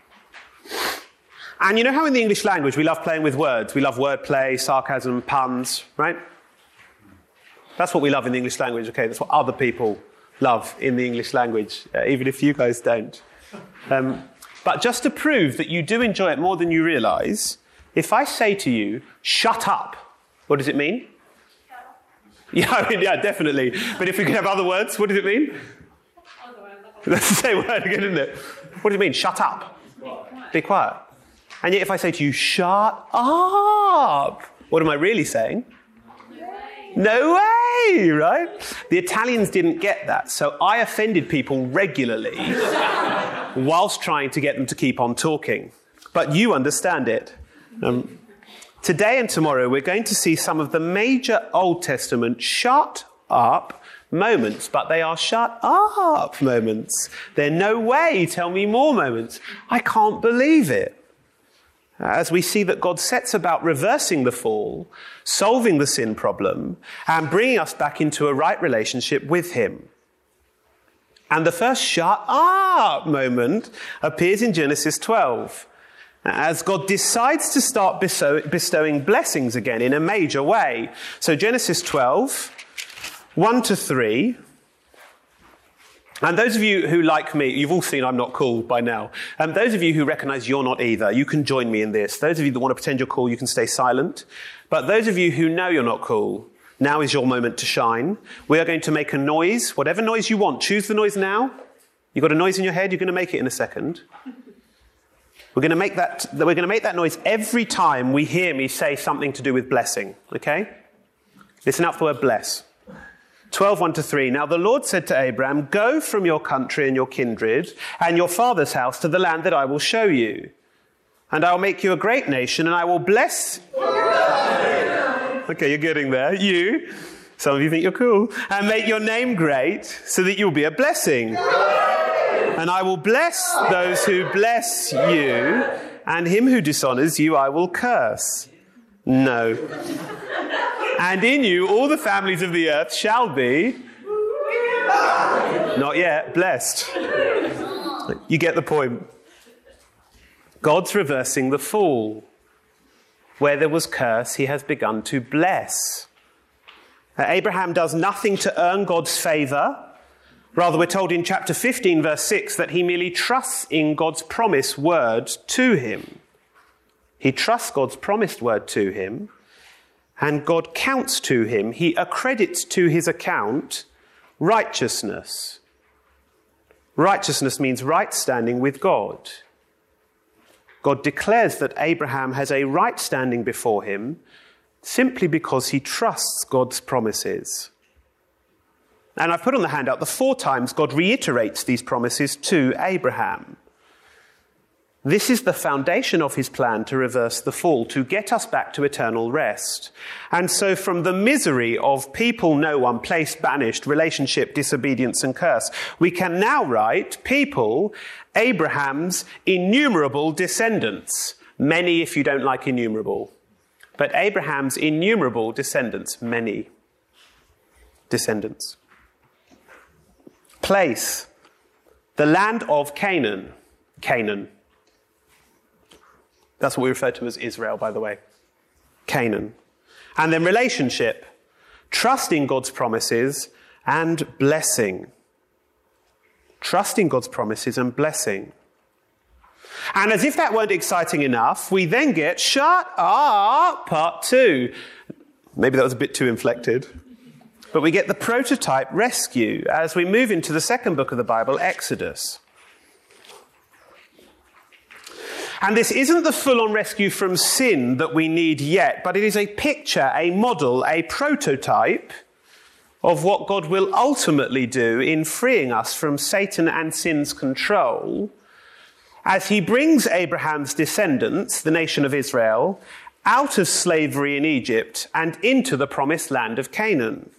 And you know how in the English language we love playing with words? We love wordplay, sarcasm, puns, right? That's what we love in the English language, okay? That's what other people love in the English language, uh, even if you guys don't. Um, but just to prove that you do enjoy it more than you realise, if I say to you, shut up, what does it mean? Yeah, I mean, yeah, definitely. But if we could have other words, what does it mean? That's the same word again, isn't it? What do you mean? Shut up. Be quiet. Be quiet. And yet if I say to you, shut up, what am I really saying? No way. No way, right? The Italians didn't get that, so I offended people regularly whilst trying to get them to keep on talking. But you understand it. Um, today and tomorrow we're going to see some of the major Old Testament shut up moments, but they are shut up moments. They're no way, tell me more moments. I can't believe it. As we see that God sets about reversing the fall, solving the sin problem, and bringing us back into a right relationship with him. And the first shut up moment appears in Genesis twelve, as God decides to start bestow- bestowing blessings again in a major way. So Genesis twelve, one to three. And those of you who, like me, you've all seen I'm not cool by now. Um, those of you who recognise you're not either, you can join me in this. Those of you that want to pretend you're cool, you can stay silent. But those of you who know you're not cool, now is your moment to shine. We are going to make a noise, whatever noise you want. Choose the noise now. You've got a noise in your head, you're going to make it in a second. We're going to make that, we're going to make that noise every time we hear me say something to do with blessing, okay? Listen out for the word bless. twelve, one to three. Now the Lord said to Abraham, go from your country and your kindred and your father's house to the land that I will show you. And I will make you a great nation and I will bless... Okay, you're getting there. You. Some of you think you're cool. And make your name great so that you'll be a blessing. And I will bless those who bless you, and him who dishonors you I will curse. No. And in you all the families of the earth shall be, not yet, blessed. You get the point. God's reversing the fall. Where there was curse, he has begun to bless. Uh, Abraham does nothing to earn God's favour. Rather, we're told in chapter fifteen, verse six, that he merely trusts in God's promised word to him. He trusts God's promised word to him. And God counts to him, he accredits to his account righteousness. Righteousness means right standing with God. God declares that Abraham has a right standing before him simply because he trusts God's promises. And I've put on the handout the four times God reiterates these promises to Abraham. This is the foundation of his plan to reverse the fall, to get us back to eternal rest. And so from the misery of people, no one, place, banished, relationship, disobedience and curse, we can now write people, Abraham's innumerable descendants. Many if you don't like innumerable. But Abraham's innumerable descendants, many descendants. Place, the land of Canaan. Canaan. That's what we refer to as Israel, by the way. Canaan. And then relationship, trusting God's promises and blessing. Trusting God's promises and blessing. And as if that weren't exciting enough, we then get shut up, part two. Maybe that was a bit too inflected. But we get the prototype rescue as we move into the second book of the Bible, Exodus. And this isn't the full-on rescue from sin that we need yet, but it is a picture, a model, a prototype of what God will ultimately do in freeing us from Satan and sin's control as he brings Abraham's descendants, the nation of Israel, out of slavery in Egypt and into the promised land of Canaan.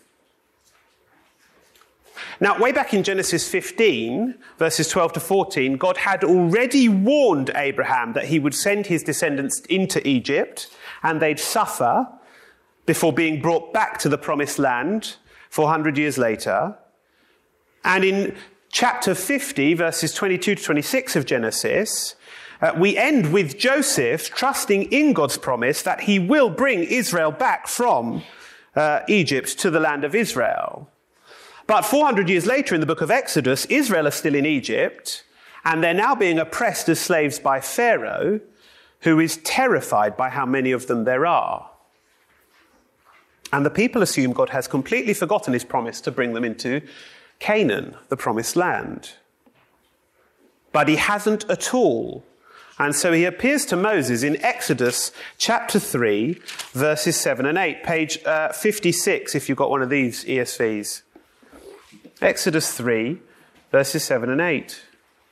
Now, way back in Genesis fifteen, verses twelve to fourteen, God had already warned Abraham that he would send his descendants into Egypt and they'd suffer before being brought back to the promised land four hundred years later. And in chapter fifty, verses twenty-two to twenty-six of Genesis, uh, we end with Joseph trusting in God's promise that he will bring Israel back from uh, Egypt to the land of Israel. But four hundred years later in the book of Exodus, Israel are still in Egypt, and they're now being oppressed as slaves by Pharaoh, who is terrified by how many of them there are. And the people assume God has completely forgotten his promise to bring them into Canaan, the promised land. but he hasn't at all. And so he appears to Moses in Exodus chapter three, verses seven and eight, page uh, fifty-six, if you've got one of these E S Vs. Exodus three, verses seven and eight.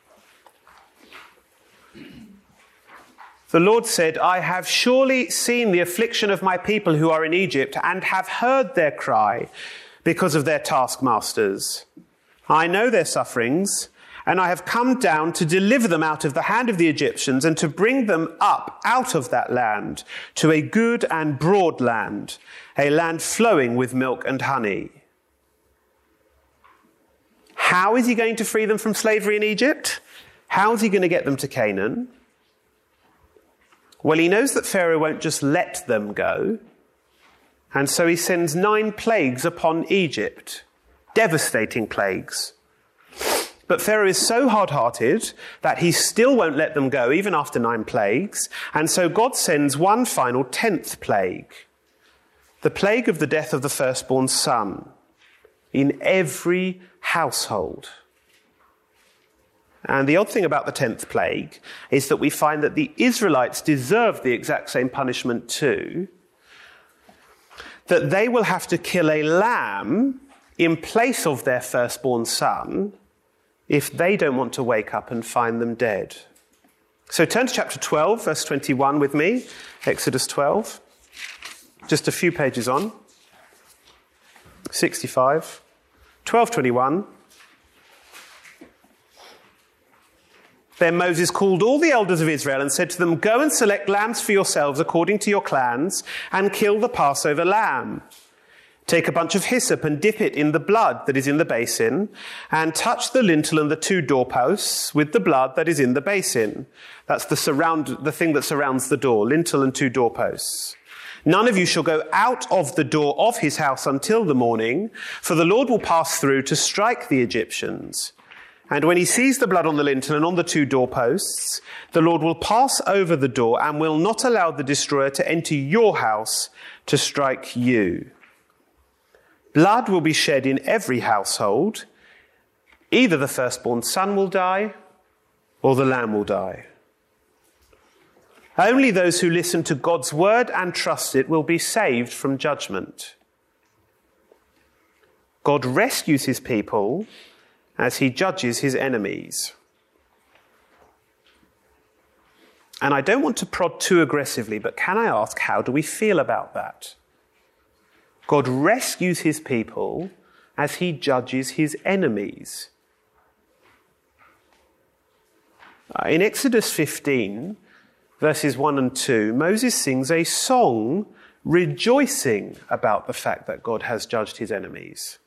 The Lord said, I have surely seen the affliction of my people who are in Egypt and have heard their cry because of their taskmasters. I know their sufferings, and I have come down to deliver them out of the hand of the Egyptians and to bring them up out of that land to a good and broad land, a land flowing with milk and honey. How is he going to free them from slavery in Egypt? How is he going to get them to Canaan? Well, he knows that Pharaoh won't just let them go, and so he sends nine plagues upon Egypt, devastating plagues. But Pharaoh is so hard-hearted that he still won't let them go, even after nine plagues, and so God sends one final tenth plague, the plague of the death of the firstborn son in every household. And the odd thing about the tenth plague is that we find that the Israelites deserve the exact same punishment too, that they will have to kill a lamb in place of their firstborn son if they don't want to wake up and find them dead. So turn to chapter twelve, verse twenty-one with me, Exodus twelve, just a few pages on, sixty-five, twelve twenty-one. Then Moses called all the elders of Israel and said to them, go and select lambs for yourselves according to your clans and kill the Passover lamb. Take a bunch of hyssop and dip it in the blood that is in the basin and touch the lintel and the two doorposts with the blood that is in the basin. That's the surround, the thing that surrounds the door, lintel and two doorposts. None of you shall go out of the door of his house until the morning, for the Lord will pass through to strike the Egyptians. And when he sees the blood on the lintel and on the two doorposts, the Lord will pass over the door and will not allow the destroyer to enter your house to strike you. Blood will be shed in every household. Either the firstborn son will die or the lamb will die. Only those who listen to God's word and trust it will be saved from judgment. God rescues his people as he judges his enemies. And I don't want to prod too aggressively, but can I ask, how do we feel about that? God rescues his people as he judges his enemies. In Exodus fifteen, verses one and two, Moses sings a song rejoicing about the fact that God has judged his enemies.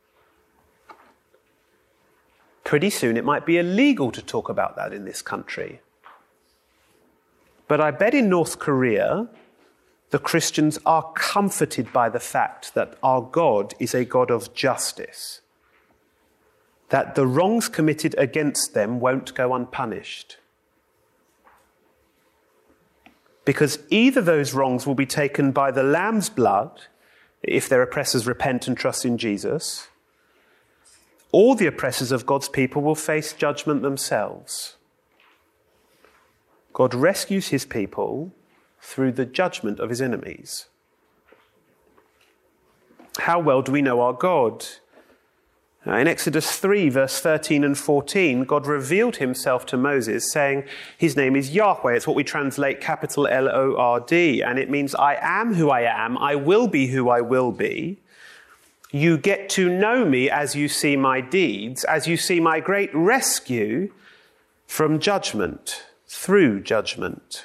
Pretty soon it might be illegal to talk about that in this country. But I bet in North Korea, the Christians are comforted by the fact that our God is a God of justice, that the wrongs committed against them won't go unpunished. Because either those wrongs will be taken by the Lamb's blood, if their oppressors repent and trust in Jesus, or the oppressors of God's people will face judgment themselves. God rescues his people through the judgment of his enemies. How well do we know our God? In Exodus three, verse thirteen and fourteen, God revealed himself to Moses, saying his name is Yahweh. It's what we translate capital L O R D, and it means I am who I am, I will be who I will be. You get to know me as you see my deeds, as you see my great rescue from judgment, through judgment.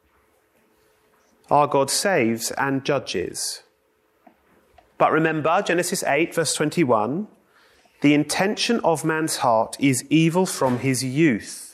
Our God saves and judges. But remember, Genesis eight, verse twenty-one, the intention of man's heart is evil from his youth.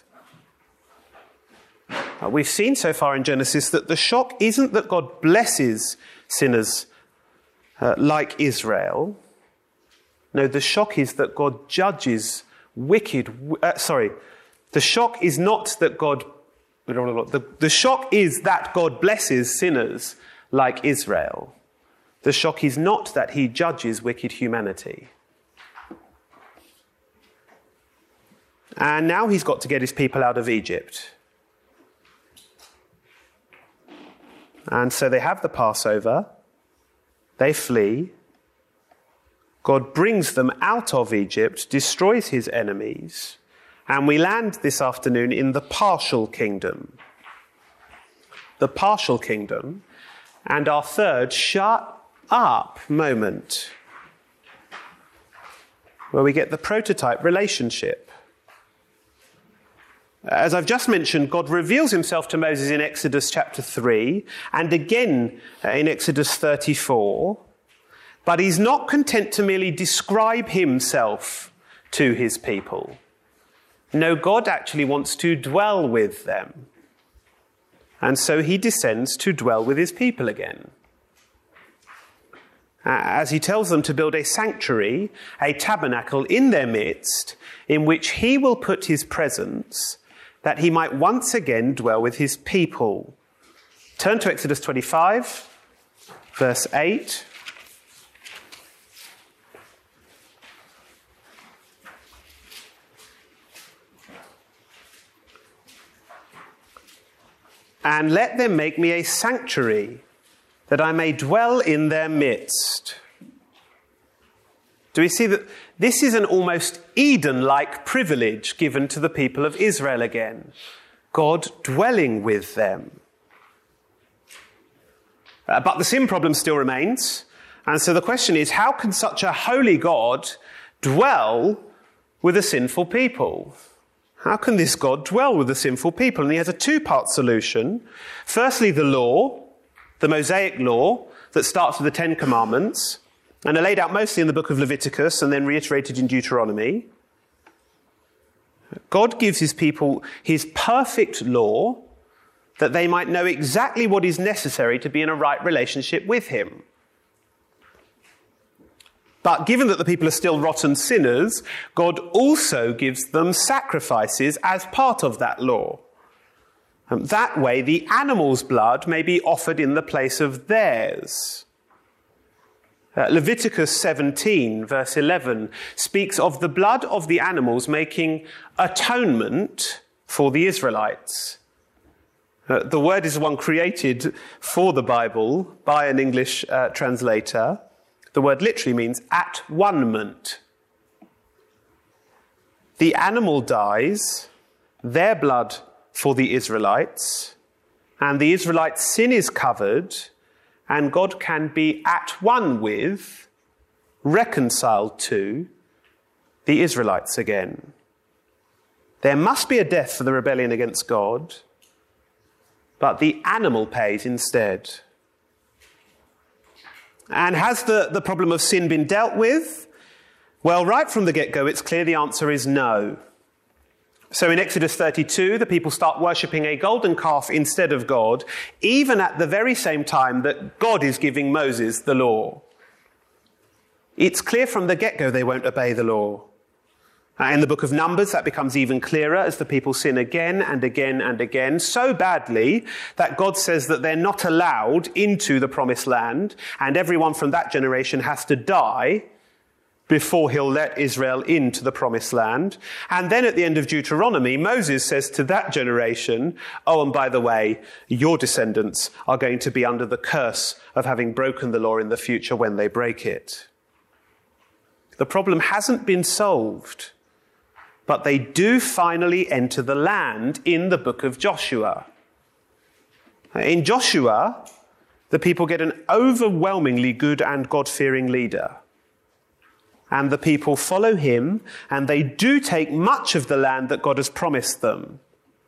Now, we've seen so far in Genesis that the shock isn't that God blesses sinners Uh, like Israel. No, the shock is that God judges wicked, uh, sorry, the shock is not that God, the, the shock is that God blesses sinners like Israel. The shock is not that he judges wicked humanity. And now he's got to get his people out of Egypt. And so they have the Passover. They flee. God brings them out of Egypt, destroys his enemies, and we land this afternoon in the partial kingdom. The partial kingdom, and our third shut up moment, where we get the prototype relationship. As I've just mentioned, God reveals himself to Moses in Exodus chapter three and again in Exodus thirty-four, but he's not content to merely describe himself to his people. No, God actually wants to dwell with them. And so he descends to dwell with his people again. As he tells them to build a sanctuary, a tabernacle in their midst, in which he will put his presence, that he might once again dwell with his people. Turn to Exodus twenty-five, verse eight. And let them make me a sanctuary, that I may dwell in their midst. Do we see that this is an almost Eden-like privilege given to the people of Israel again? God dwelling with them. Uh, but the sin problem still remains. And so the question is, how can such a holy God dwell with a sinful people? How can this God dwell with the sinful people? And he has a two-part solution. Firstly, the law, the Mosaic law that starts with the Ten Commandments, and are laid out mostly in the book of Leviticus and then reiterated in Deuteronomy. God gives his people his perfect law that they might know exactly what is necessary to be in a right relationship with him. But given that the people are still rotten sinners, God also gives them sacrifices as part of that law. Um, that way, the animal's blood may be offered in the place of theirs. Uh, Leviticus seventeen, verse eleven, speaks of the blood of the animals making atonement for the Israelites. Uh, the word is one created for the Bible by an English uh, translator. The word literally means at one-ment. The animal dies, their blood for the Israelites, and the Israelites' sin is covered, and God can be at one with, reconciled to, the Israelites again. There must be a death for the rebellion against God, but the animal pays instead. And has the, the problem of sin been dealt with? Well, right from the get-go, it's clear the answer is no. So in Exodus thirty-two, the people start worshipping a golden calf instead of God, even at the very same time that God is giving Moses the law. It's clear from the get-go they won't obey the law. Uh, in the book of Numbers, that becomes even clearer as the people sin again and again and again, so badly that God says that they're not allowed into the promised land, and everyone from that generation has to die before he'll let Israel into the promised land. And then at the end of Deuteronomy, Moses says to that generation, oh, and by the way, your descendants are going to be under the curse of having broken the law in the future when they break it. The problem hasn't been solved, but they do finally enter the land in the book of Joshua. In Joshua, the people get an overwhelmingly good and God-fearing leader. And the people follow him, and they do take much of the land that God has promised them.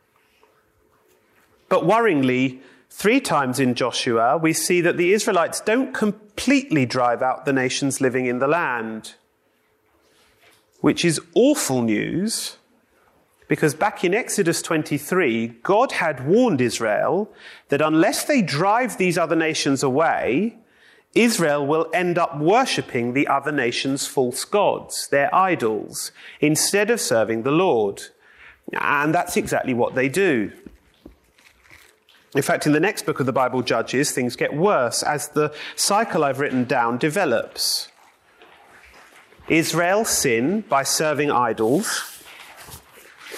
But worryingly, three times in Joshua, we see that the Israelites don't completely drive out the nations living in the land, which is awful news, because back in Exodus twenty-three, God had warned Israel that unless they drive these other nations away, Israel will end up worshipping the other nations' false gods, their idols, instead of serving the Lord. And that's exactly what they do. In fact, in the next book of the Bible, Judges, things get worse as the cycle I've written down develops. Israel sin by serving idols.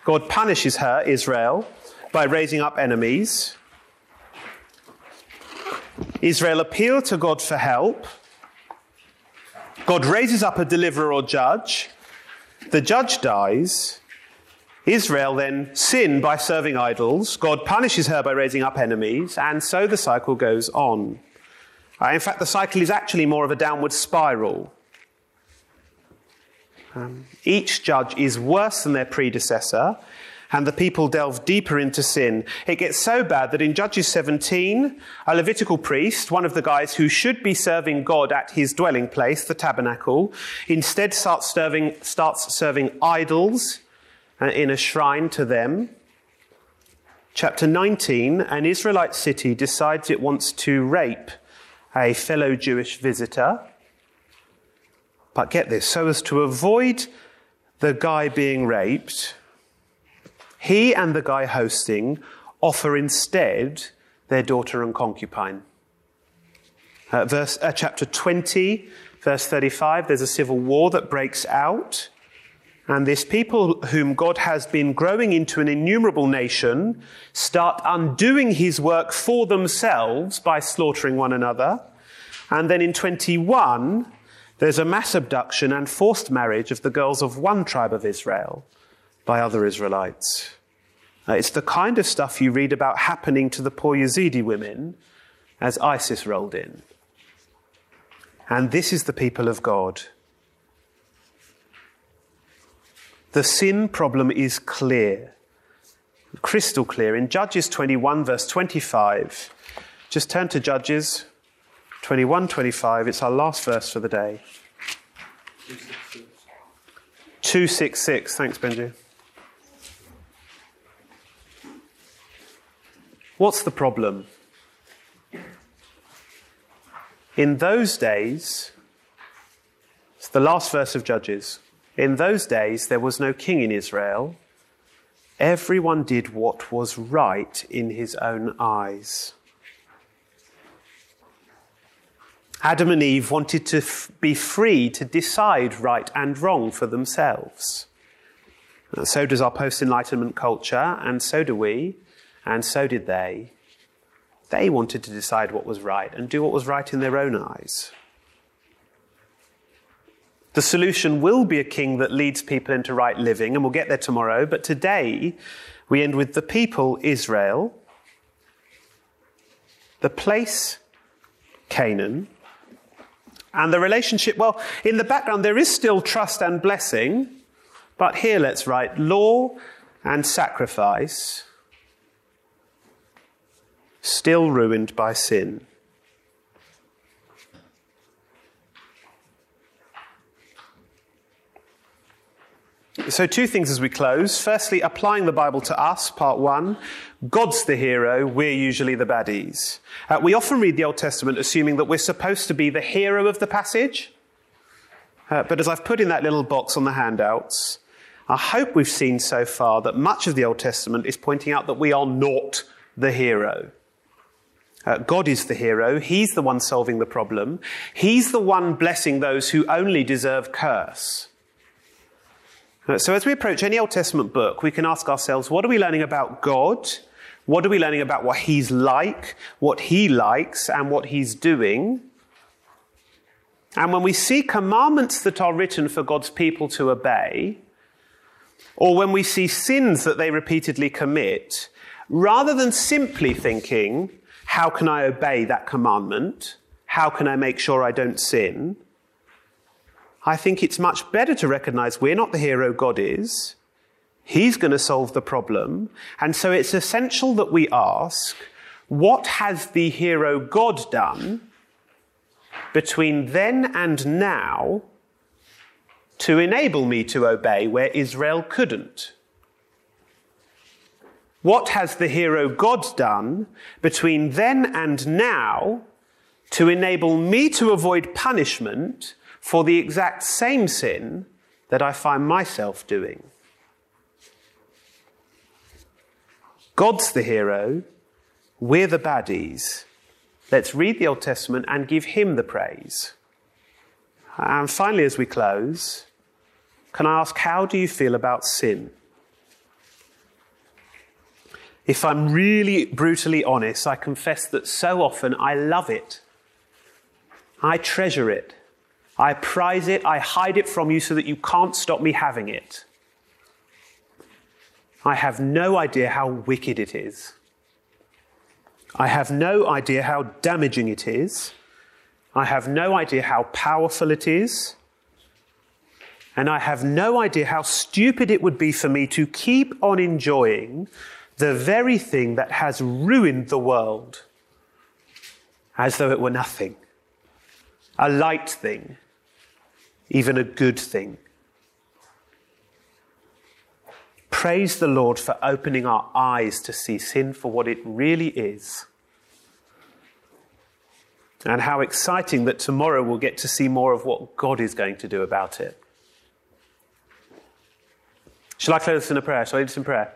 God punishes her, Israel, by raising up enemies. Israel appeal to God for help. God raises up a deliverer or judge. The judge dies. Israel then sin by serving idols. God punishes her by raising up enemies. And so the cycle goes on. Uh, in fact, the cycle is actually more of a downward spiral. Um, each judge is worse than their predecessor, and the people delve deeper into sin. It gets so bad that in Judges seventeen, a Levitical priest, one of the guys who should be serving God at his dwelling place, the tabernacle, instead starts serving, starts serving idols in a shrine to them. Chapter nineteen, an Israelite city decides it wants to rape a fellow Jewish visitor. But get this, so as to avoid the guy being raped, he and the guy hosting offer instead their daughter and concubine. Uh, verse, uh, chapter twenty, verse thirty-five, there's a civil war that breaks out. And this people whom God has been growing into an innumerable nation start undoing his work for themselves by slaughtering one another. And then in twenty-one, there's a mass abduction and forced marriage of the girls of one tribe of Israel by other Israelites. Uh, it's the kind of stuff you read about happening to the poor Yazidi women as ISIS rolled in. And this is the people of God. The sin problem is clear, crystal clear. In Judges twenty-one, verse twenty-five, just turn to Judges twenty-one, twenty-five. It's our last verse for the day. two sixty-six. Thanks, Benji. What's the problem? In those days, it's the last verse of Judges. In those days, there was no king in Israel. Everyone did what was right in his own eyes. Adam and Eve wanted to f- be free to decide right and wrong for themselves. And so does our post-Enlightenment culture, and so do we, and so did they. They wanted to decide what was right and do what was right in their own eyes. The solution will be a king that leads people into right living, and we'll get there tomorrow. But today, we end with the people, Israel, the place, Canaan, and the relationship. Well, in the background, there is still trust and blessing, but here let's write law and sacrifice, still ruined by sin. So two things as we close. Firstly, applying the Bible to us, part one. God's the hero, we're usually the baddies. Uh, we often read the Old Testament assuming that we're supposed to be the hero of the passage. Uh, but as I've put in that little box on the handouts, I hope we've seen so far that much of the Old Testament is pointing out that we are not the hero. Uh, God is the hero. He's the one solving the problem. He's the one blessing those who only deserve curse. So as we approach any Old Testament book, we can ask ourselves, what are we learning about God? What are we learning about what he's like, what he likes, and what he's doing? And when we see commandments that are written for God's people to obey, or when we see sins that they repeatedly commit, rather than simply thinking, how can I obey that commandment? How can I make sure I don't sin? I think it's much better to recognize we're not the hero, God is. He's going to solve the problem. And so it's essential that we ask, what has the hero God done between then and now to enable me to obey where Israel couldn't? What has the hero God done between then and now to enable me to avoid punishment for the exact same sin that I find myself doing? God's the hero, we're the baddies. Let's read the Old Testament and give him the praise. And finally, as we close, can I ask, how do you feel about sin? If I'm really brutally honest, I confess that so often I love it. I treasure it. I prize it. I hide it from you so that you can't stop me having it. I have no idea how wicked it is. I have no idea how damaging it is. I have no idea how powerful it is. And I have no idea how stupid it would be for me to keep on enjoying the very thing that has ruined the world as though it were nothing. A light thing, even a good thing. Praise the Lord for opening our eyes to see sin for what it really is. And how exciting that tomorrow we'll get to see more of what God is going to do about it. Shall I close us in a prayer? Shall I lead us in prayer?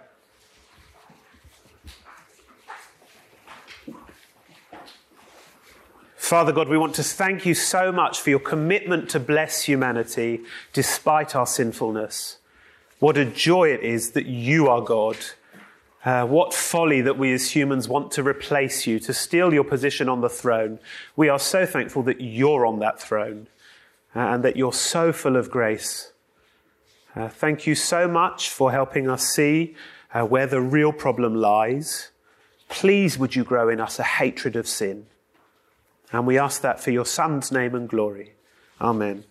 Father God, we want to thank you so much for your commitment to bless humanity despite our sinfulness. What a joy it is that you are God. Uh, what folly that we as humans want to replace you, to steal your position on the throne. We are so thankful that you're on that throne uh, and that you're so full of grace. Uh, thank you so much for helping us see uh, where the real problem lies. Please would you grow in us a hatred of sin. And we ask that for your Son's name and glory. Amen.